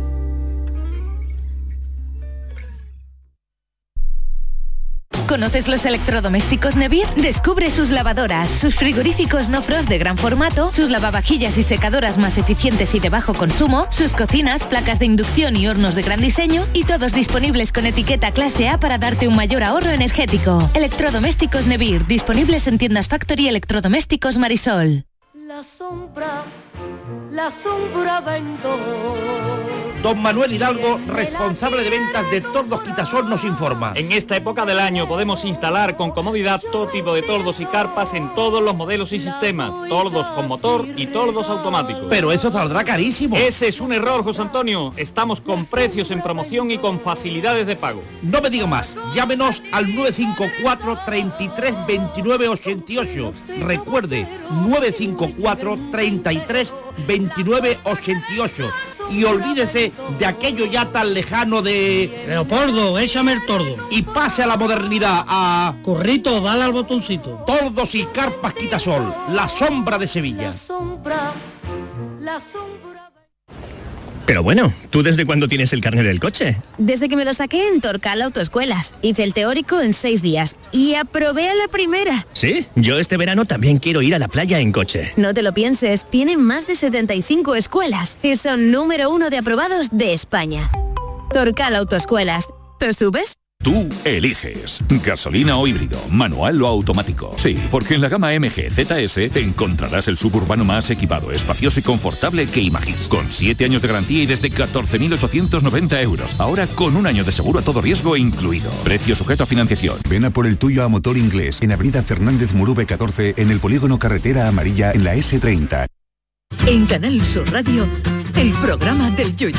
¿Conoces los electrodomésticos Nevir? Descubre sus lavadoras, sus frigoríficos no frost de gran formato, sus lavavajillas y secadoras más eficientes y de bajo consumo, sus cocinas, placas de inducción y hornos de gran diseño, y todos disponibles con etiqueta clase A para darte un mayor ahorro energético. Electrodomésticos Nevir, disponibles en tiendas Factory Electrodomésticos Marisol. La sombra, la sombra vendo. Don Manuel Hidalgo, responsable de ventas de Tordos Quitasol, nos informa. En esta época del año podemos instalar con comodidad todo tipo de tordos y carpas en todos los modelos y sistemas, tordos con motor y tordos automáticos. Pero eso saldrá carísimo. Ese es un error, José Antonio. Estamos con precios en promoción y con facilidades de pago. No me diga más, llámenos al nueve cinco cuatro, treinta y tres, veintinueve, ochenta y ocho. Recuerde, nueve cinco cuatro, treinta y tres, veintinueve, ochenta y ocho. Y olvídese de aquello ya tan lejano de... Leopoldo, échame el tordo. Y pase a la modernidad, a... Corrito, dale al botoncito. Tordos y carpas Quitasol, la sombra de Sevilla. La sombra, la sombra. Pero bueno, ¿tú desde cuándo tienes el carnet del coche? Desde que me lo saqué en Torcal Autoescuelas. Hice el teórico en seis días y aprobé a la primera. Sí, yo este verano también quiero ir a la playa en coche. No te lo pienses, tienen más de setenta y cinco escuelas y son número uno de aprobados de España. Torcal Autoescuelas. ¿Te subes? Tú eliges gasolina o híbrido, manual o automático. Sí, porque en la gama M G Z S encontrarás el suburbano más equipado, espacioso y confortable que imagines. Con siete años de garantía y desde catorce mil ochocientos noventa euros. Ahora con un año de seguro a todo riesgo incluido. Precio sujeto a financiación. Ven a por el tuyo a Motor Inglés, en Avenida Fernández Murube catorce, en el polígono Carretera Amarilla, en la ese treinta. En Canal Sur Radio, el programa del Yoyo.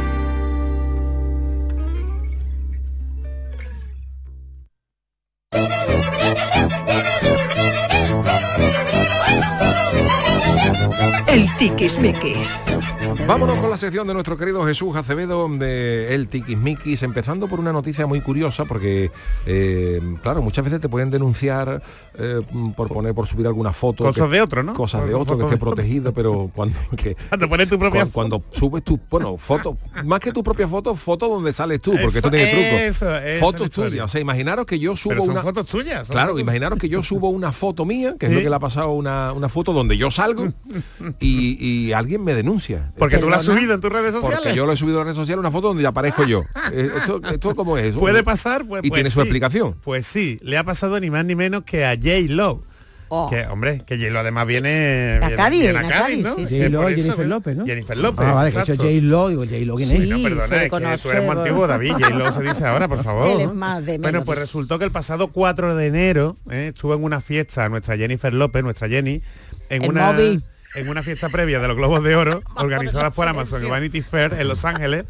El Tiquismiquis. Vámonos con la sección de nuestro querido Jesús Acevedo de El Tiquismiquis, empezando por una noticia muy curiosa, porque eh, claro, muchas veces te pueden denunciar eh, por poner, por subir alguna foto. Cosas que, de otro, ¿no? Cosas de Por- otro, que fotos esté de otro. protegido, pero cuando que, Cuando pones tu propia cuando, cuando subes tu, bueno, foto, más que tu propia foto, foto donde sales tú, porque Eso- esto tiene truco. eso, esa es Fotos la historia. tuyas, o sea, imaginaros que yo subo Pero son una fotos tuyas. son Claro, fotos- imaginaros que yo subo una foto mía, que es ¿Sí? lo que le ha pasado una, una foto donde yo salgo y, y alguien me denuncia. Porque tú la has ¿Perdona? subido en tus redes sociales. Porque yo lo he subido en redes sociales, una foto donde aparezco yo. Eh, ¿Esto, esto cómo es? Puede pasar, pues, Y pues tiene su sí. explicación. Pues sí, le ha pasado ni más ni menos que a J-Lo. Oh. Que, hombre, que J-Lo además viene, A viene, Cádiz, viene a viene a Cádiz, Cádiz, ¿no? sí, sí. J-Lo y Jennifer López, ¿no? Jennifer López, Ah, vale, que he exacto. hecho J-Lo, digo, J-Lo, ¿quién es? Sí, no, perdona, se es que conoce, tú eres muy bueno. antiguo, David. J-Lo se dice ahora, por favor. Él es ¿no? más de Bueno, Melody. pues resultó que el pasado cuatro de enero eh, estuvo en una fiesta nuestra Jennifer López, nuestra Jenny, en El una... Moby. en una fiesta previa de los Globos de Oro, organizada por Amazon y Vanity Fair en Los Ángeles.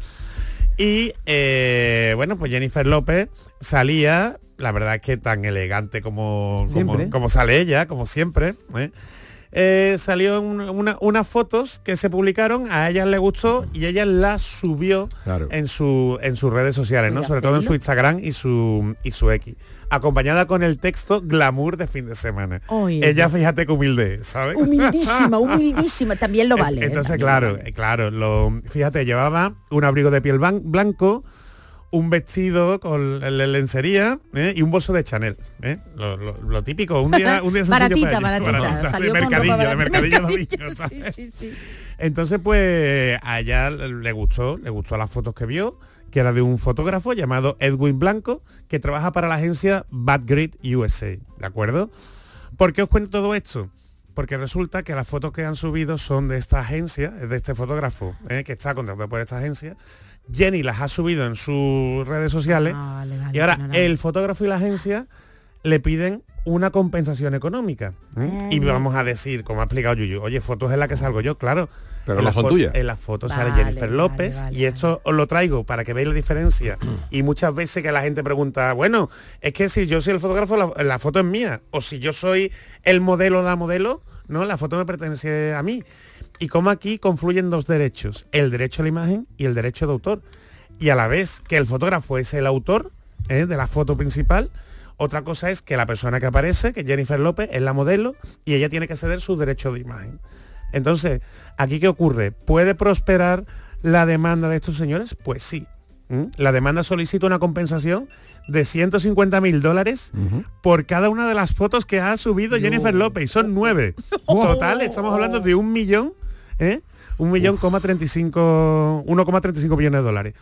Y eh, bueno, pues Jennifer López salía, la verdad es que tan elegante como, como, como sale ella, como siempre. ¿eh? Eh, salió un- una, unas fotos que se publicaron, a ella le gustó y ella las subió Claro. en, su, en sus redes sociales, ¿no? Mira, Sobre todo en hacerlo. su Instagram y su, y su X. Acompañada con el texto glamour de fin de semana. Oye. Ella, fíjate que humilde, es, ¿sabes? Humildísima, humildísima. También lo vale. ¿eh? Entonces, También claro, lo vale. eh, claro, lo, fíjate, llevaba un abrigo de piel ban- blanco, un vestido con la la lencería ¿eh? y un bolso de Chanel. ¿eh? Lo, lo- lo típico, un día, un día sencillo Baratita, para ella, baratita. Salió de con mercadillo, ropa de barata. mercadillo, Mercadillo, domingo, ¿sabes? sí, sí, sí. Entonces, pues a ella le gustó, le gustó las fotos que vio, que era de un fotógrafo llamado Edwin Blanco, que trabaja para la agencia Bad Grid U S A, ¿de acuerdo? ¿Por qué os cuento todo esto? Porque resulta que las fotos que han subido son de esta agencia, es de este fotógrafo ¿eh? que está contratado por esta agencia. Jenny las ha subido en sus redes sociales Ah, vale, vale, y ahora fenomenal. el fotógrafo y la agencia le piden una compensación económica. ¿eh? Y vamos a decir, como ha explicado Yuyu, oye, fotos en las que salgo yo, claro. Pero en no la son foto- tuyas. En las fotos Vale, sale Jennifer vale, López vale, y esto os lo traigo para que veáis la diferencia. Y muchas veces que la gente pregunta, bueno, es que si yo soy el fotógrafo, la, la foto es mía. O si yo soy el modelo o la modelo, no, la foto me pertenece a mí. Y como aquí confluyen dos derechos, el derecho a la imagen y el derecho de autor. Y a la vez que el fotógrafo es el autor ¿eh? de la foto principal, otra cosa es que la persona que aparece, que Jennifer López, es la modelo y ella tiene que ceder sus derechos de imagen. Entonces, ¿aquí qué ocurre? ¿Puede prosperar la demanda de estos señores? Pues sí. ¿Mm? La demanda solicita una compensación de ciento cincuenta mil dólares por cada una de las fotos que ha subido Jennifer López. Y son nueve. Total, estamos hablando de un millón, ¿eh? Un millón coma treinta y cinco, uno coma treinta y cinco millones de dólares.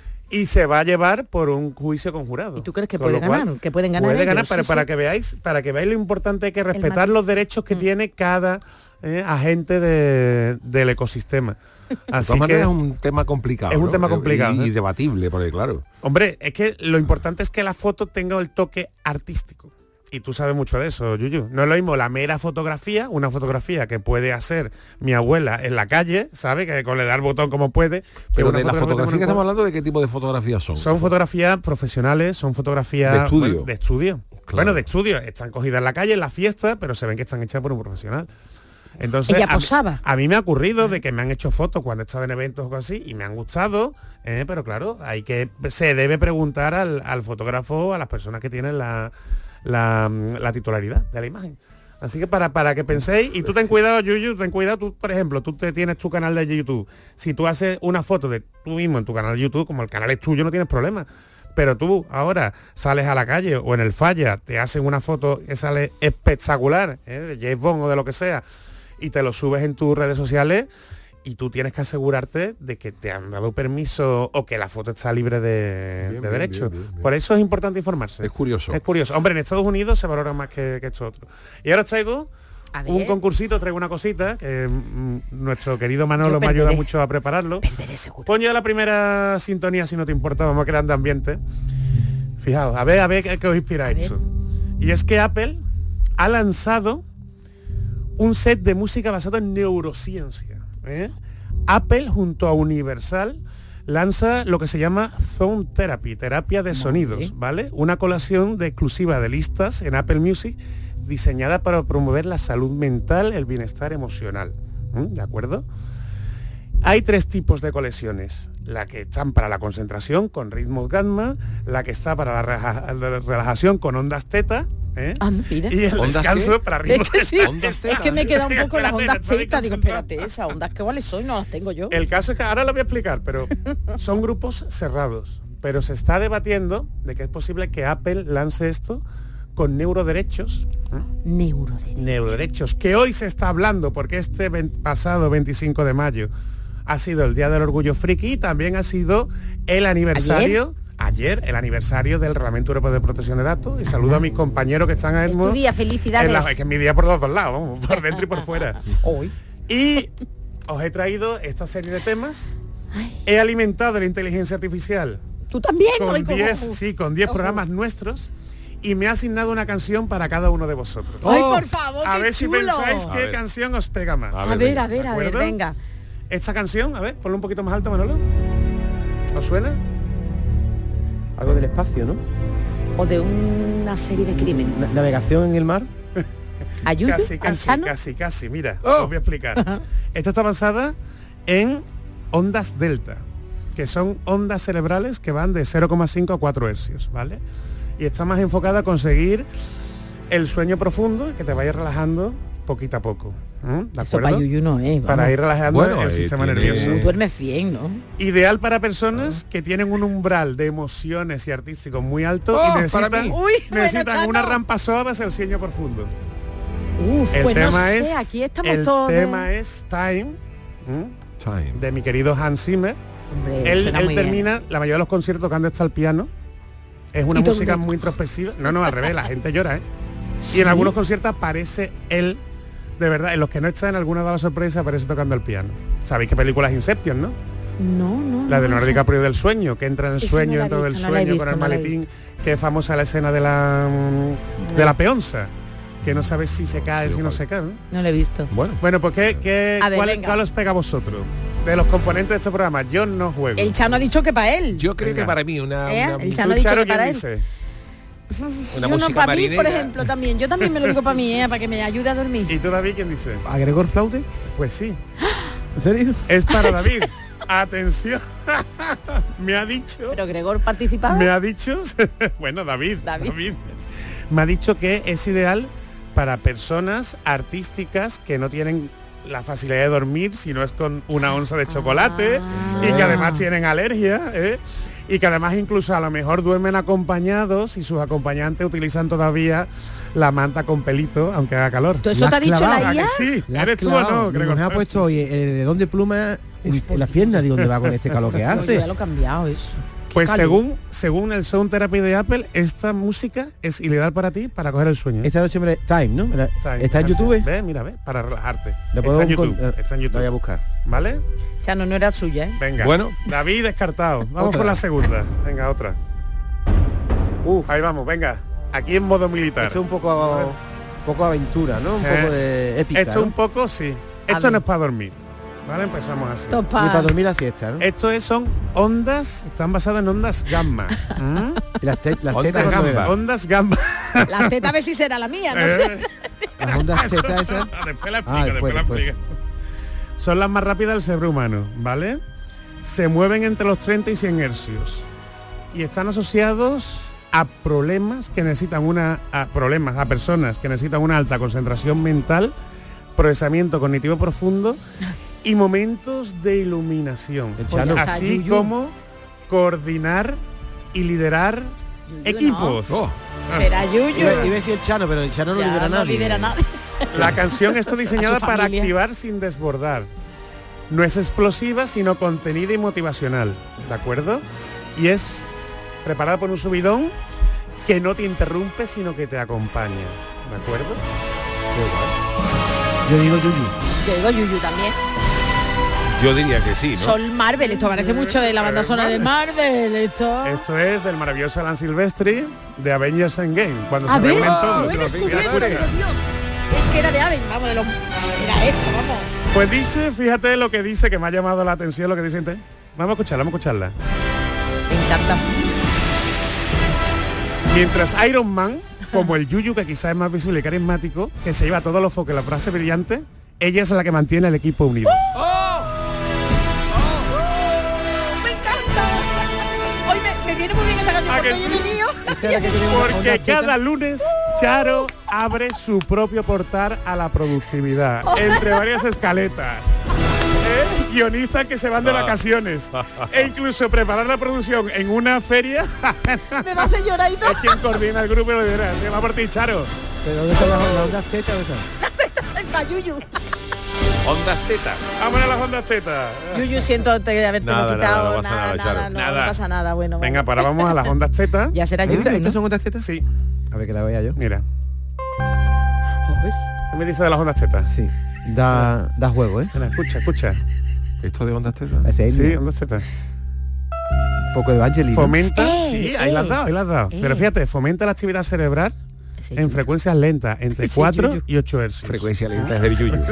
Y se va a llevar por un juicio conjurado. ¿Y tú crees que Con puede lo cual, ganar? Que pueden ganar Puede ganar, ellos, para, sí, para sí. que veáis, para que veáis lo importante que es respetar matiz. los derechos que tiene cada eh, agente de- del ecosistema. De Así todas maneras que es un tema complicado. es un ¿no? tema complicado, Y, y ¿eh? debatible, porque claro. Hombre, es que lo importante es que la foto tenga el toque artístico. Y tú sabes mucho de eso, Yuyu. No es lo mismo la mera fotografía, una fotografía que puede hacer mi abuela en la calle, ¿sabe? Que con le da el botón como puede. que Pero una de la fotografía fotografía con que un- estamos hablando, ¿de qué tipo de fotografías son? Son fotografías profesionales, son fotografías De estudio. bueno, de estudio. Claro. Bueno, de estudio. Están cogidas en la calle, en la fiesta, pero se ven que están hechas por un profesional. Entonces, Ella a mí- posaba. A, mí me ha ocurrido de que me han hecho fotos cuando he estado en eventos o algo así y me han gustado, eh, pero claro, hay que se debe preguntar al, al fotógrafo, a las personas que tienen la, la, la titularidad de la imagen. Así que para, para que penséis, y tú ten cuidado, Yuyu, ten cuidado, tú, por ejemplo, tú te tienes tu canal de YouTube. Si tú haces una foto de tú mismo en tu canal de YouTube, como el canal es tuyo, no tienes problema. Pero tú ahora sales a la calle o en el Falla, te hacen una foto que sale espectacular, ¿eh? de James Bond o de lo que sea, y te lo subes en tus redes sociales y tú tienes que asegurarte de que te han dado permiso o que la foto está libre de, Bien, de bien, derechos. bien, bien, bien. Por eso es importante informarse. Es curioso. Es curioso. Hombre, en Estados Unidos se valora más que, que esto otro. Y ahora os traigo A un ver. concursito, traigo una cosita que mm, nuestro querido Manolo Yo me ayuda perderé. mucho a prepararlo. Perderé seguro. Pon ya la primera sintonía si no te importa, vamos a crear de ambiente. Fijaos, a ver, a ver qué, qué os inspira A ver. esto. Y es que Apple ha lanzado un set de música basado en neurociencia. ¿eh? Apple junto a Universal lanza lo que se llama Sound Therapy, terapia de sonidos, ¿vale? Una colección de exclusiva de listas en Apple Music diseñada para promover la salud mental, el bienestar emocional. ¿eh? ¿De acuerdo? Hay tres tipos de colecciones. La que están para la concentración con ritmos gamma, la que está para la reja- la relajación con ondas teta, ¿eh? Anda, mira. y el ¿Ondas descanso qué? para ritmos Es que sí, Ondas es que me queda un poco las Espérate, ondas estoy teta. Digo, concentrado. espérate, esas ondas que cuáles soy, no las tengo yo. El caso es que ahora lo voy a explicar, pero son grupos cerrados. Pero se está debatiendo de que es posible que Apple lance esto con neuroderechos. ¿eh? Neuroderecho. Neuroderechos, que hoy se está hablando porque este ven- pasado veinticinco de mayo ha sido el Día del Orgullo Friki y también ha sido el aniversario, ayer el aniversario del Reglamento Europeo de Protección de Datos y saludo a mis compañeros que están ahí. Es tu día, felicidades. La, es que es mi día por los dos lados, vamos, por dentro y por fuera. Hoy. Y os he traído esta serie de temas. Ay. He alimentado la inteligencia artificial. Tú también, con ¿no? diez, sí, con diez programas nuestros. Y me ha asignado una canción para cada uno de vosotros. ¡Ay, por favor, A qué ver chulo! si pensáis A qué ver. canción os pega más. A ver, a ver, a ver, venga. Esta canción, a ver, ponlo un poquito más alto, Manolo. ¿Os suena? Algo del espacio, ¿no? O de una serie de crímenes. Na- navegación en el mar. ¿Ayuda? Casi, casi, ¿Al Chano? casi, casi. Mira, Oh. os voy a explicar. Esta está basada en ondas delta, que son ondas cerebrales que van de cero coma cinco a cuatro hercios, ¿vale? Y está más enfocada a conseguir el sueño profundo, que te vaya relajando poquito a poco. ¿eh? ¿De Eso acuerdo? para Yuyu no es. Para vamos. ir relajando Bueno, el eh, sistema tiene- nervioso. Tú duermes bien, ¿no? Ideal para personas que tienen un umbral de emociones y artísticos muy alto Oh, y para necesitan, mí. Uy, bueno, necesitan Chano. una rampa suave hacia el sueño profundo. Uf, El pues no tema sé, es aquí estamos el todos. de- tema es Time, ¿m? Time. de mi querido Hans Zimmer. Hombre, Él, suena él muy bien. termina la mayoría de los conciertos tocando hasta el piano. Es una Y todo el música mundo- muy introspectiva. No, no, al revés, la gente llora, ¿eh? ¿Sí? Y en algunos conciertos aparece él, de verdad, en los que no están, en alguna de las sorpresas aparece tocando el piano. ¿Sabéis qué película es Inception, no? No, no. La de no Leonardo sé. DiCaprio del sueño, que entra en el Esa sueño no la he dentro del visto, no la he sueño visto, con el no la he maletín, que es famosa la escena de la mm, de la peonza, que no sabes si se cae, Sí, si no vale. se cae, ¿no? No lo he visto. Bueno, Bueno, pues ¿qué, qué, A ver, cuál, venga. cuál os pega a vosotros? De los componentes de este programa, yo no juego. El Chano ha dicho que para él. yo creo Venga. que para mí una, ¿Eh? una, El ¿Tú, Chano ha dicho Charo, que para quién él. dice? una Yo no, música para mí, por marinera. ejemplo, también. Yo también me lo digo para mí, ¿eh? Para que me ayude a dormir. ¿Y tú, David, quién dice? ¿A Gregor Flaute? Pues sí, ¿En serio? es para David. Atención. Me ha dicho, Pero Gregor participaba. me ha dicho, bueno, David, David. David, me ha dicho que es ideal para personas artísticas que no tienen la facilidad de dormir si no es con una onza de chocolate Ah. y que además tienen alergia, ¿eh? Y que además incluso a lo mejor duermen acompañados y sus acompañantes utilizan todavía la manta con pelito, aunque haga calor. ¿Todo eso La te ha has dicho clavado, la ¿A I A? que sí? La has ¿Eres tú o clavado. no? Mi Gregor? mujer ha puesto hoy el de dónde pluma en, en las piernas. Digo, ¿dónde va con este calor que Yo ya hace? lo he cambiado eso. Qué Pues calor. según según el Sound Therapy de Apple, esta música es ideal para ti para coger el sueño. Esta noche me... Time, ¿no? Me la- Time, ¿Está en canción. YouTube? Ve, mira, ve, para relajarte. ¿Le puedo Está en un YouTube. con- eh, Está en La YouTube. voy a buscar. ¿Vale? Chano, no era suya, ¿eh? Venga. Bueno. David descartado. Vamos Otra. con la segunda. Venga, otra. Uf, Ahí vamos, venga. Aquí en modo militar. esto es un poco, un poco aventura, ¿no? Un Eh, poco de épica, Esto ¿no? un poco, sí. A Esto ver. no es para dormir. ¿Vale? Empezamos así. Ni para dormir la siesta, ¿no? Esto es, son ondas, están basadas en ondas gamma. ¿Mm? Y las, te- las Ondas tetas gamma. cuando eran. Ondas gamma. La teta a ver si será la mía, no sé. Eh, Las ondas tetas esas. Después la explico, Ah, después, después, la después. explico. Son las más rápidas del cerebro humano, ¿vale? Se mueven entre los treinta y cien hercios. Y están asociados a problemas que necesitan una... a problemas, a personas que necesitan una alta concentración mental, procesamiento cognitivo profundo y momentos de iluminación. El Chano. Así Yuyu. como coordinar y liderar Yuyu, equipos. Oh, Será Yuyu. Iba, iba a decir el Chano, pero el Chano no Ya, lidera a no nadie. lidera nadie. La canción está diseñada A su para familia. activar sin desbordar. No es explosiva, sino contenida y motivacional, ¿de acuerdo? Y es preparada por un subidón que no te interrumpe, sino que te acompaña, ¿de acuerdo? Yo digo Yuyu. Yo digo Yuyu también. yo diría que sí, ¿no? Sol Marvel, esto parece mucho de la banda sonora de Marvel, esto. Esto es del maravilloso Alan Silvestri de Avengers Endgame, cuando A se ver, reúnen lo todos. he descubierto, Mira, pero escucha. Dios. Es que era de Aven, vamos, de lo... Era esto, vamos. Pues dice, fíjate lo que dice, que me ha llamado la atención lo que dice. Vamos a escucharla, vamos a escucharla. Me encanta. Mientras Iron Man, como el Yuyu, que quizás es más visible y carismático, que se lleva todos los focos y la frase brillante, ella es la que mantiene el equipo unido. ¡Me encanta! Hoy me, me viene muy bien esta canción ¿A porque que hoy he sí? venido. Porque cada lunes Charo abre su propio portal a la productividad, entre varias escaletas. ¿Eh? Guionistas que se van de vacaciones. E incluso preparar la producción en una feria Me va a hacer llorar y todo. es quien coordina el grupo y lo lidera. Se llama por ti, Charo. ¿Pero dónde están las, las ondas tetas? ¿Dónde están? Va, Yuyu. Ondas Teta. Vámonos a las ondas teta. Yo, yo siento te haberte Nada, quitado, nada, no pasa nada, nada, nada, Charo. no, Nada. no pasa nada, bueno. Venga, bueno. para vamos a las ondas teta. Ya será YouTube, ¿Estas, ¿no? estas son ondas tetas? Sí. A ver que la vea yo. Mira. ¿Qué me dice de las ondas teta? Sí. Da, da juego, ¿eh? Mira, escucha, escucha. ¿Esto de Ondas Teta? Ese es Sí, el- ondas teta. un poco de Evangeline. ¿no? Fomenta, Eh, sí, ahí eh, la has dado, ahí la has dado. eh. Pero fíjate, fomenta la actividad cerebral Ese en yuyu. frecuencias lentas, entre Ese cuatro yuyu. y ocho hercios. Frecuencia lenta es del yuyu.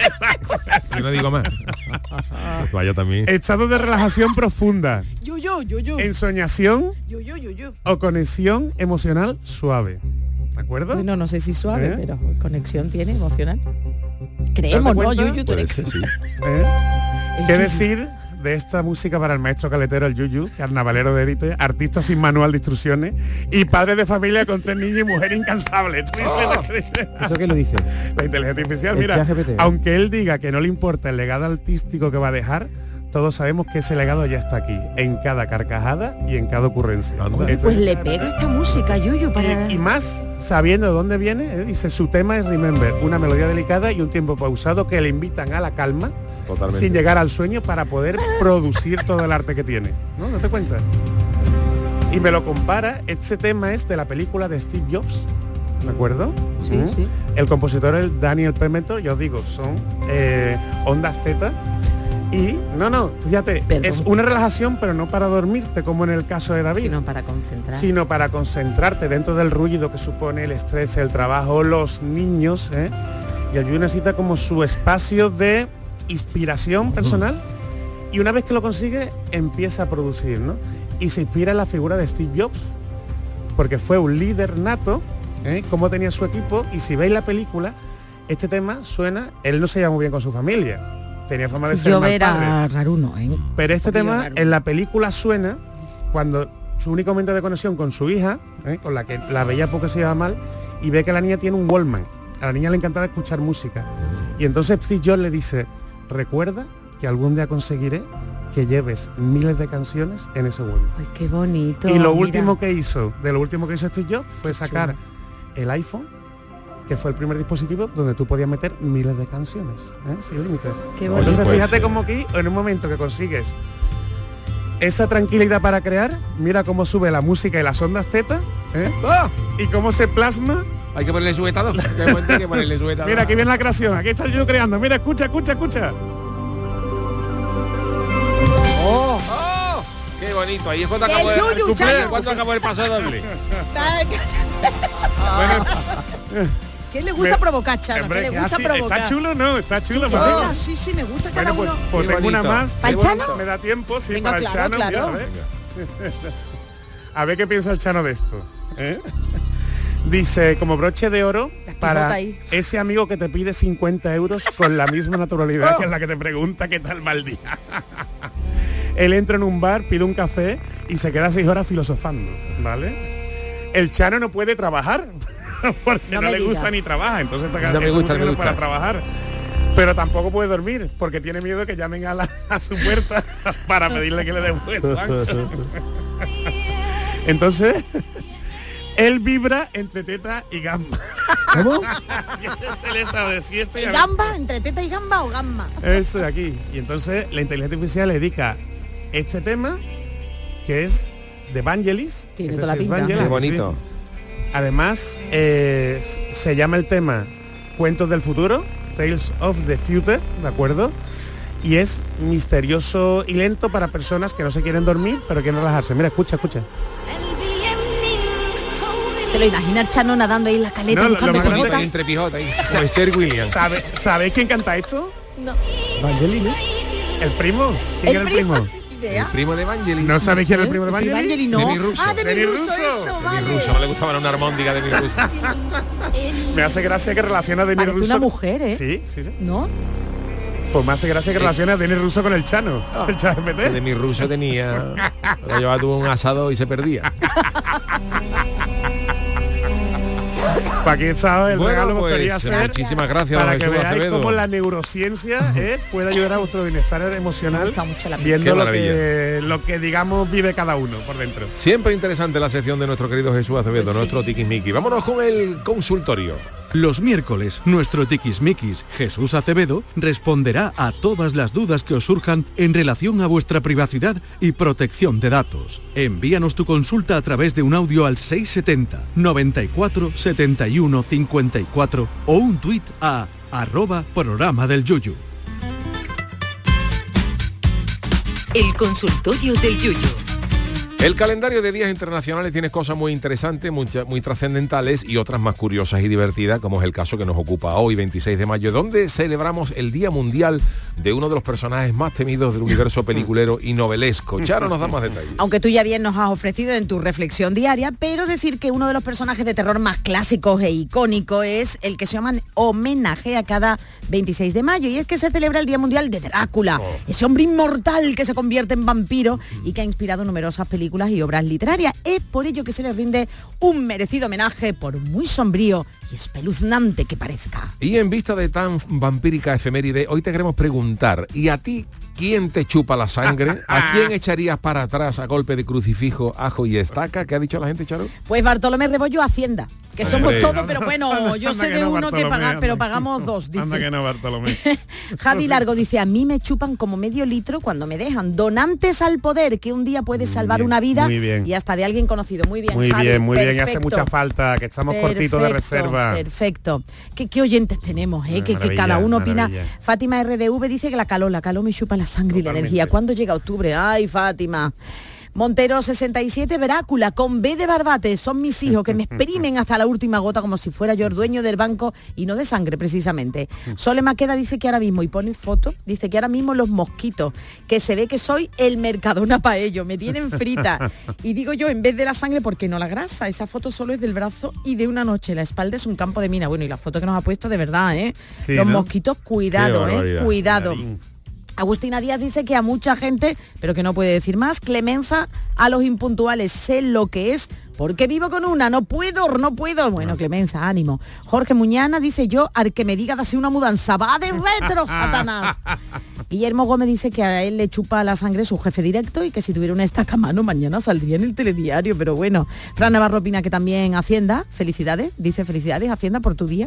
Yo no digo más. Pues vaya también. Estado de relajación profunda, Yo, yo, yo, yo. ensoñación Yo, yo, yo, yo. o conexión emocional suave. ¿De acuerdo? Bueno, no sé si suave, ¿Eh? pero conexión tiene emocional. Creemos, ¿no? cuenta? Yuyu, tú Puede eres- ser, sí. ¿Eh? El ¿Qué yuyu. decir de esta música para el maestro caletero, el Yuyu, carnavalero de élite, artista sin manual de instrucciones y padre de familia con tres niños y mujer incansable? ¿Tú dices lo que dice? ¿Eso qué lo dice? La inteligencia artificial, El mira, ChatGPT. aunque él diga que no le importa el legado artístico que va a dejar, todos sabemos que ese legado ya está aquí, en cada carcajada y en cada ocurrencia. Anda. Esto Pues es- le pega esta música, Yuyu, para... y, y más sabiendo de dónde viene, eh, dice, su tema es Remember, una melodía delicada y un tiempo pausado que le invitan a la calma, Totalmente. sin llegar al sueño para poder producir todo el arte que tiene. ¿No? ¿No te cuentas? Y me lo compara, este tema es de la película de Steve Jobs, ¿de acuerdo? Sí, ¿Mm? sí. El compositor es Daniel Pemberton, yo os digo, son eh, ondas teta. Y, no, no, fíjate, Perdón. es una relajación, pero no para dormirte, como en el caso de David, Sino para concentrar. sino para concentrarte dentro del ruido que supone el estrés, el trabajo, los niños, ¿eh? Y allí necesita como su espacio de inspiración personal y una vez que lo consigue empieza a producir, ¿no? Y se inspira en la figura de Steve Jobs, porque fue un líder nato, ¿eh? Cómo tenía su equipo, y si veis la película, este tema suena, él no se lleva muy bien con su familia, tenía fama de ser Yo mal era padre. raruno, ¿eh? Pero este Un poquillo tema raro. en la película suena cuando su único momento de conexión con su hija, ¿eh? con la que la veía porque se llevaba mal, y ve que la niña tiene un Wallman. A la niña le encantaba escuchar música. Y entonces Steve Jobs le dice, recuerda que algún día conseguiré que lleves miles de canciones en ese Wallman. Ay, qué bonito. Y lo mira. último que hizo, de lo último que hizo Steve Jobs, fue sacar el iPhone, que fue el primer dispositivo donde tú podías meter miles de canciones, ¿eh? Sin límites. Qué bonito. Entonces Pues, fíjate eh. como aquí, en un momento que consigues esa tranquilidad para crear, mira cómo sube la música y las ondas teta, ¿eh? Y cómo se plasma. Hay que ponerle sujetador. Hay que ponerle sujetador. Mira, aquí viene la creación, aquí está yo creando. Mira, escucha, escucha, escucha. ¡Oh! ¡Oh! ¡Qué bonito! Ahí es cuando ¡Qué acabó el, yuyu, el cumpleaños, Chano! cuando acabó el paso doble. Ay, ¿Qué le gusta Me- provocar, Chano? Hombre, ¿Qué le que gusta así- provocar? está chulo, ¿no? Está chulo. ¿Qué Mateo. onda? Sí, sí, me gusta cada Bueno, pues, uno. pues Qué tengo una bonito. más. ¿Para el Qué Chano? bonito. ¿Me da tiempo? Sí, Venga, para el claro, Chano. claro. Mira, a ver. A ver qué piensa el Chano de esto. ¿eh? Dice, como broche de oro para ahí. ese amigo que te pide cincuenta euros con la misma naturalidad que es la que te pregunta qué tal va el día. Él entra en un bar, pide un café y se queda seis horas filosofando, ¿vale? El Chano no puede trabajar porque No no, me le diga. gusta ni trabaja, entonces esta, No me esta gusta, música me no es para gusta. trabajar. Pero tampoco puede dormir porque tiene miedo de que llamen a, la- a su puerta para pedirle que le devuelvan. Entonces, él vibra entre teta y gamba. ¿Cómo? Es el estado de siesta y ¿Y a- gamba? ¿Entre teta y gamba o gamba? Eso de aquí. Y entonces la inteligencia artificial le dedica este tema, que es de Vangelis. Tiene Este toda la sí es pinta. Vangelis, Qué bonito. sí. Además, eh, se llama el tema Cuentos del Futuro, Tales of the Future, ¿de acuerdo? Y es misterioso y lento para personas que no se quieren dormir, pero quieren relajarse. Mira, escucha, escucha. ¿Te lo imaginas Chano nadando ahí en la caleta No, lo- buscando lo más grande pelotas? Entre pijota ahí. Como Esther Williams. ¿Sabe- ¿Sabéis quién canta esto? No. Evangeline. ¿El primo? ¿Quién ¿El era el primo? El ¿Idea? primo de Evangeline. ¿No sabéis quién es el sé. primo de Vangelis? Evangelis no. Demi Russo. Ah, de mi Demi ruso, Russo. eso, De mi vale. ruso, no le gustaba una armóndica de mi ruso. Me hace gracia que relaciona a Denis Parece Russo. una mujer, ¿eh? Sí, sí, sí. ¿No? Pues me hace gracia que relaciona a Denis Russo con el Chano. El Chano Que M T. de mi ruso tenía. La llevaba tuvo un asado y se perdía. Para que sabes el Bueno, regalo que pues, quería hacer. muchísimas gracias, Para don que Jesús veáis Acevedo. cómo la neurociencia eh, puede ayudar a vuestro bienestar Me emocional gusta mucho la viendo Qué lo maravilla. que, lo que digamos vive cada uno por dentro. Siempre interesante la sección de nuestro querido Jesús Acevedo, Pues sí. nuestro tiquismiqui. Vámonos con el consultorio. Los miércoles, nuestro tiquismiquis, Jesús Acevedo, responderá a todas las dudas que os surjan en relación a vuestra privacidad y protección de datos. Envíanos tu consulta a través de un audio al seiscientos setenta, noventa y cuatro, setenta y uno, cincuenta y cuatro o un tuit a arroba programa del Yuyu. El consultorio del Yuyu. El calendario de días internacionales tiene cosas muy interesantes, muy, muy trascendentales y otras más curiosas y divertidas, como es el caso que nos ocupa hoy, veintiséis de mayo, donde celebramos el Día Mundial de uno de los personajes más temidos del universo peliculero y novelesco. Charo nos da más detalles. Aunque tú ya bien nos has ofrecido en tu reflexión diaria, pero decir que uno de los personajes de terror más clásicos e icónicos es el que se llaman homenaje a cada veintiséis de mayo, y es que se celebra el Día Mundial de Drácula, oh. ese hombre inmortal que se convierte en vampiro y que ha inspirado numerosas películas y obras literarias. Es por ello que se le rinde un merecido homenaje, por muy sombrío y espeluznante que parezca. Y en vista de tan vampírica efeméride, hoy te queremos preguntar, ¿y a ti quién te chupa la sangre? ¿A quién echarías para atrás a golpe de crucifijo, ajo y estaca? ¿Qué ha dicho la gente, Charo? Pues Bartolomé Rebollo, Hacienda, que somos todos, pero bueno, yo sé de uno que paga, pero pagamos dos, dice. Anda que no, Bartolomé. Javi Largo dice, a mí me chupan como medio litro cuando me dejan. Donantes al poder, que un día puede salvar bien, una vida y hasta de alguien conocido. Muy bien, Muy Javi, bien, muy perfecto. bien, hace mucha falta, que estamos Perfecto, cortitos de reserva. Perfecto. ¿Qué, qué oyentes tenemos, eh? que, que cada uno opina. Maravilla. Fátima R D V dice que la caló, la caló me chupa la sangre y la energía. ¿Cuándo llega octubre? Ay, Fátima. Montero sesenta y siete, Drácula, con B de Barbate, son mis hijos que me exprimen hasta la última gota como si fuera yo el dueño del banco y no de sangre precisamente. Sole Maqueda dice que ahora mismo, y pone foto, dice que ahora mismo los mosquitos, que se ve que soy el Mercadona para ellos, me tienen frita. Y digo yo, en vez de la sangre, ¿por qué no la grasa? Esa foto solo es del brazo y de una noche, la espalda es un campo de mina. Bueno, y la foto que nos ha puesto de verdad, ¿eh? Sí, los ¿no? mosquitos, cuidado, ¿eh? Cuidado. Agustina Díaz dice que a mucha gente, pero que no puede decir más, Clemenza a los impuntuales, sé lo que es, porque vivo con una, no puedo, no puedo. Bueno, Clemenza, ánimo. Jorge Muñana dice, yo, al que me diga de hacer una mudanza, va de retro, Satanás. Guillermo Gómez dice que a él le chupa la sangre su jefe directo y que si tuviera una estaca a mano mañana saldría en el telediario, pero bueno. Fran Navarro opina que también Hacienda, felicidades, dice felicidades Hacienda por tu día.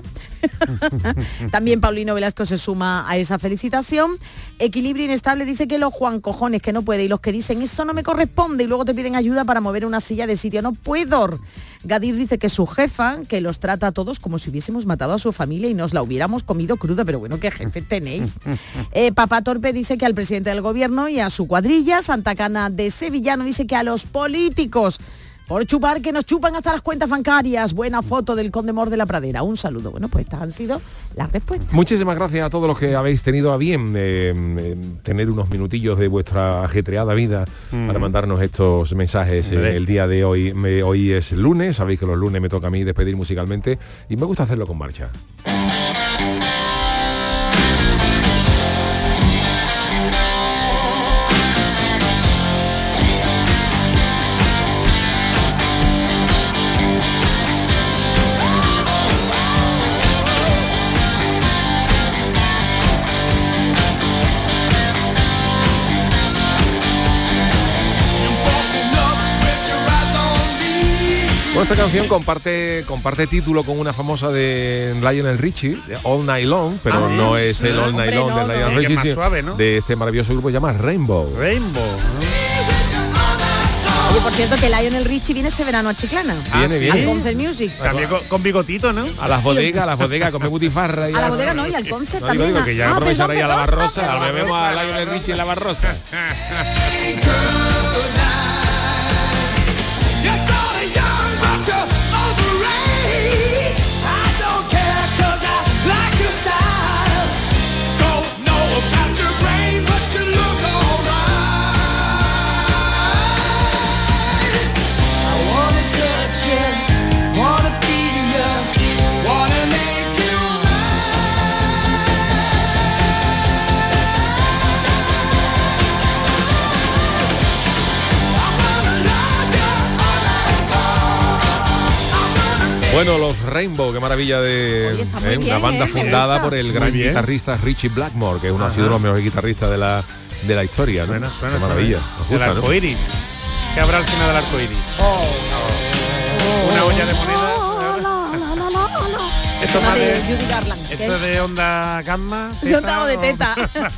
También Paulino Velasco se suma a esa felicitación. Equilibrio Inestable dice que los Juan Cojones que no puede y los que dicen eso no me corresponde y luego te piden ayuda para mover una silla de sitio, no puedo. Gadir dice que su jefa, que los trata a todos como si hubiésemos matado a su familia y nos la hubiéramos comido cruda, pero bueno, ¿qué jefe tenéis? Eh, Papá Torpe dice que al presidente del gobierno y a su cuadrilla. Santa Cana de Sevillano dice que a los políticos, por chupar, que nos chupan hasta las cuentas bancarias. Buena foto del Conde Mor de la Pradera. Un saludo. Bueno, pues estas han sido las respuestas. Muchísimas gracias a todos los que habéis tenido a bien eh, eh, tener unos minutillos de vuestra ajetreada vida mm. para mandarnos estos mensajes eh, el día de hoy. Me, hoy es lunes, sabéis que los lunes me toca a mí despedir musicalmente y me gusta hacerlo con marcha. Bueno, esta canción comparte comparte título con una famosa de Lionel Richie, All Night Long, pero ah, no es el All Night Long no, de Lionel no. Richie, sí, más suave, ¿no? De este maravilloso grupo que se llama Rainbow. Rainbow. Oye, por cierto, que Lionel Richie viene este verano a Chiclana. Viene, viene. Al Concert Music. También con, con bigotito, ¿no? A las bodegas, a las bodegas, con butifarra. Y a la bodega no, y al concert no, también. Digo, digo, que ya ah, aprovecharéis a la Barrosa, perdón, ahora vemos a Lionel Richie en la Barrosa. Bueno, los Rainbow, qué maravilla de Oye, eh, bien, una banda eh, fundada por el gran guitarrista Richie Blackmore, que es uno, ha sido uno de los mejores guitarristas de la de la historia, ¿no? Suena, suena, qué maravilla. Suena. El arco iris. ¿Qué habrá al final del arco iris? Oh, oh, una olla de monedas. No, no, no, no, no. Es Esto Una más de de, Judy Garland. ¿qué? esto es de onda gamma. De onda o de o- teta.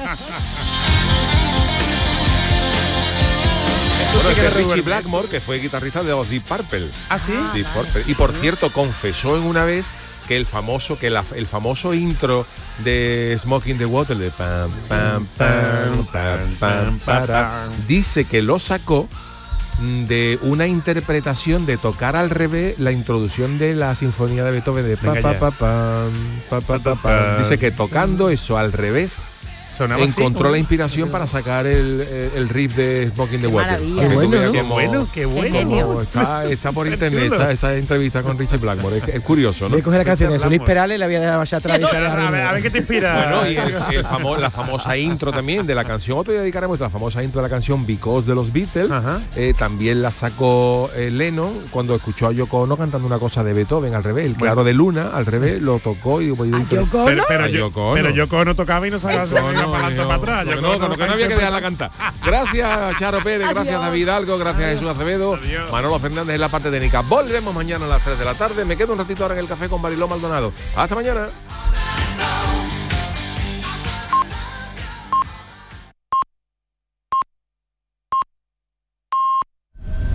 Bueno, sí que este eres Richie Rubén. Blackmore, que fue guitarrista de los Deep Purple. ¿Ah, sí? Deep Purple. Y por cierto, confesó en una vez que el famoso, que la- el famoso intro de Smoking the Water, de pam, pam, pam, pam, pam, para, dice que lo sacó mm, de una interpretación de tocar al revés la introducción de la sinfonía de Beethoven de pa, Venga pa, ya. pa, pam, pa, pa, pa, pam. Dice que tocando eso al revés Sonaba así. encontró la inspiración para sacar el, el riff de Smoking the Qué Water. maravilla. Para que Qué tú bueno, veas ¿no? cómo- Qué bueno, qué bueno. genio. cómo está, está por Qué internet chulo. esa, esa entrevista con Richie Blackmore. Es, es curioso, ¿no? Le coge la canción de Richard Luis Blackmore. Perales y la voy a dejar allá atrás. y A se ver, la a ver, a ver qué te inspira. Bueno, y el, el famo- la famosa intro también de la canción, otro día dedicaremos la famosa intro de la canción Because de los Beatles. Ajá. Eh, también la sacó eh, Lennon cuando escuchó a Yoko Ono cantando una cosa de Beethoven al revés. El claro de Luna al revés lo tocó y pues, ¿A Yoko Ono? Pero, pero, A yo, Yoko Ono. pero Yoko no tocaba y no sabía hacer No, una no, para adelante no, para atrás. no, Yoko no, Ono no, que no había que dejarla cantar. Gracias, Charo Pérez, gracias Adiós. David Algo, gracias Adiós. Jesús Acevedo, Adiós. Manolo Fernández en la parte técnica. Volvemos mañana a las tres de la tarde. Me quedo un ratito ahora en el café con Mariló Maldonado. Hasta mañana.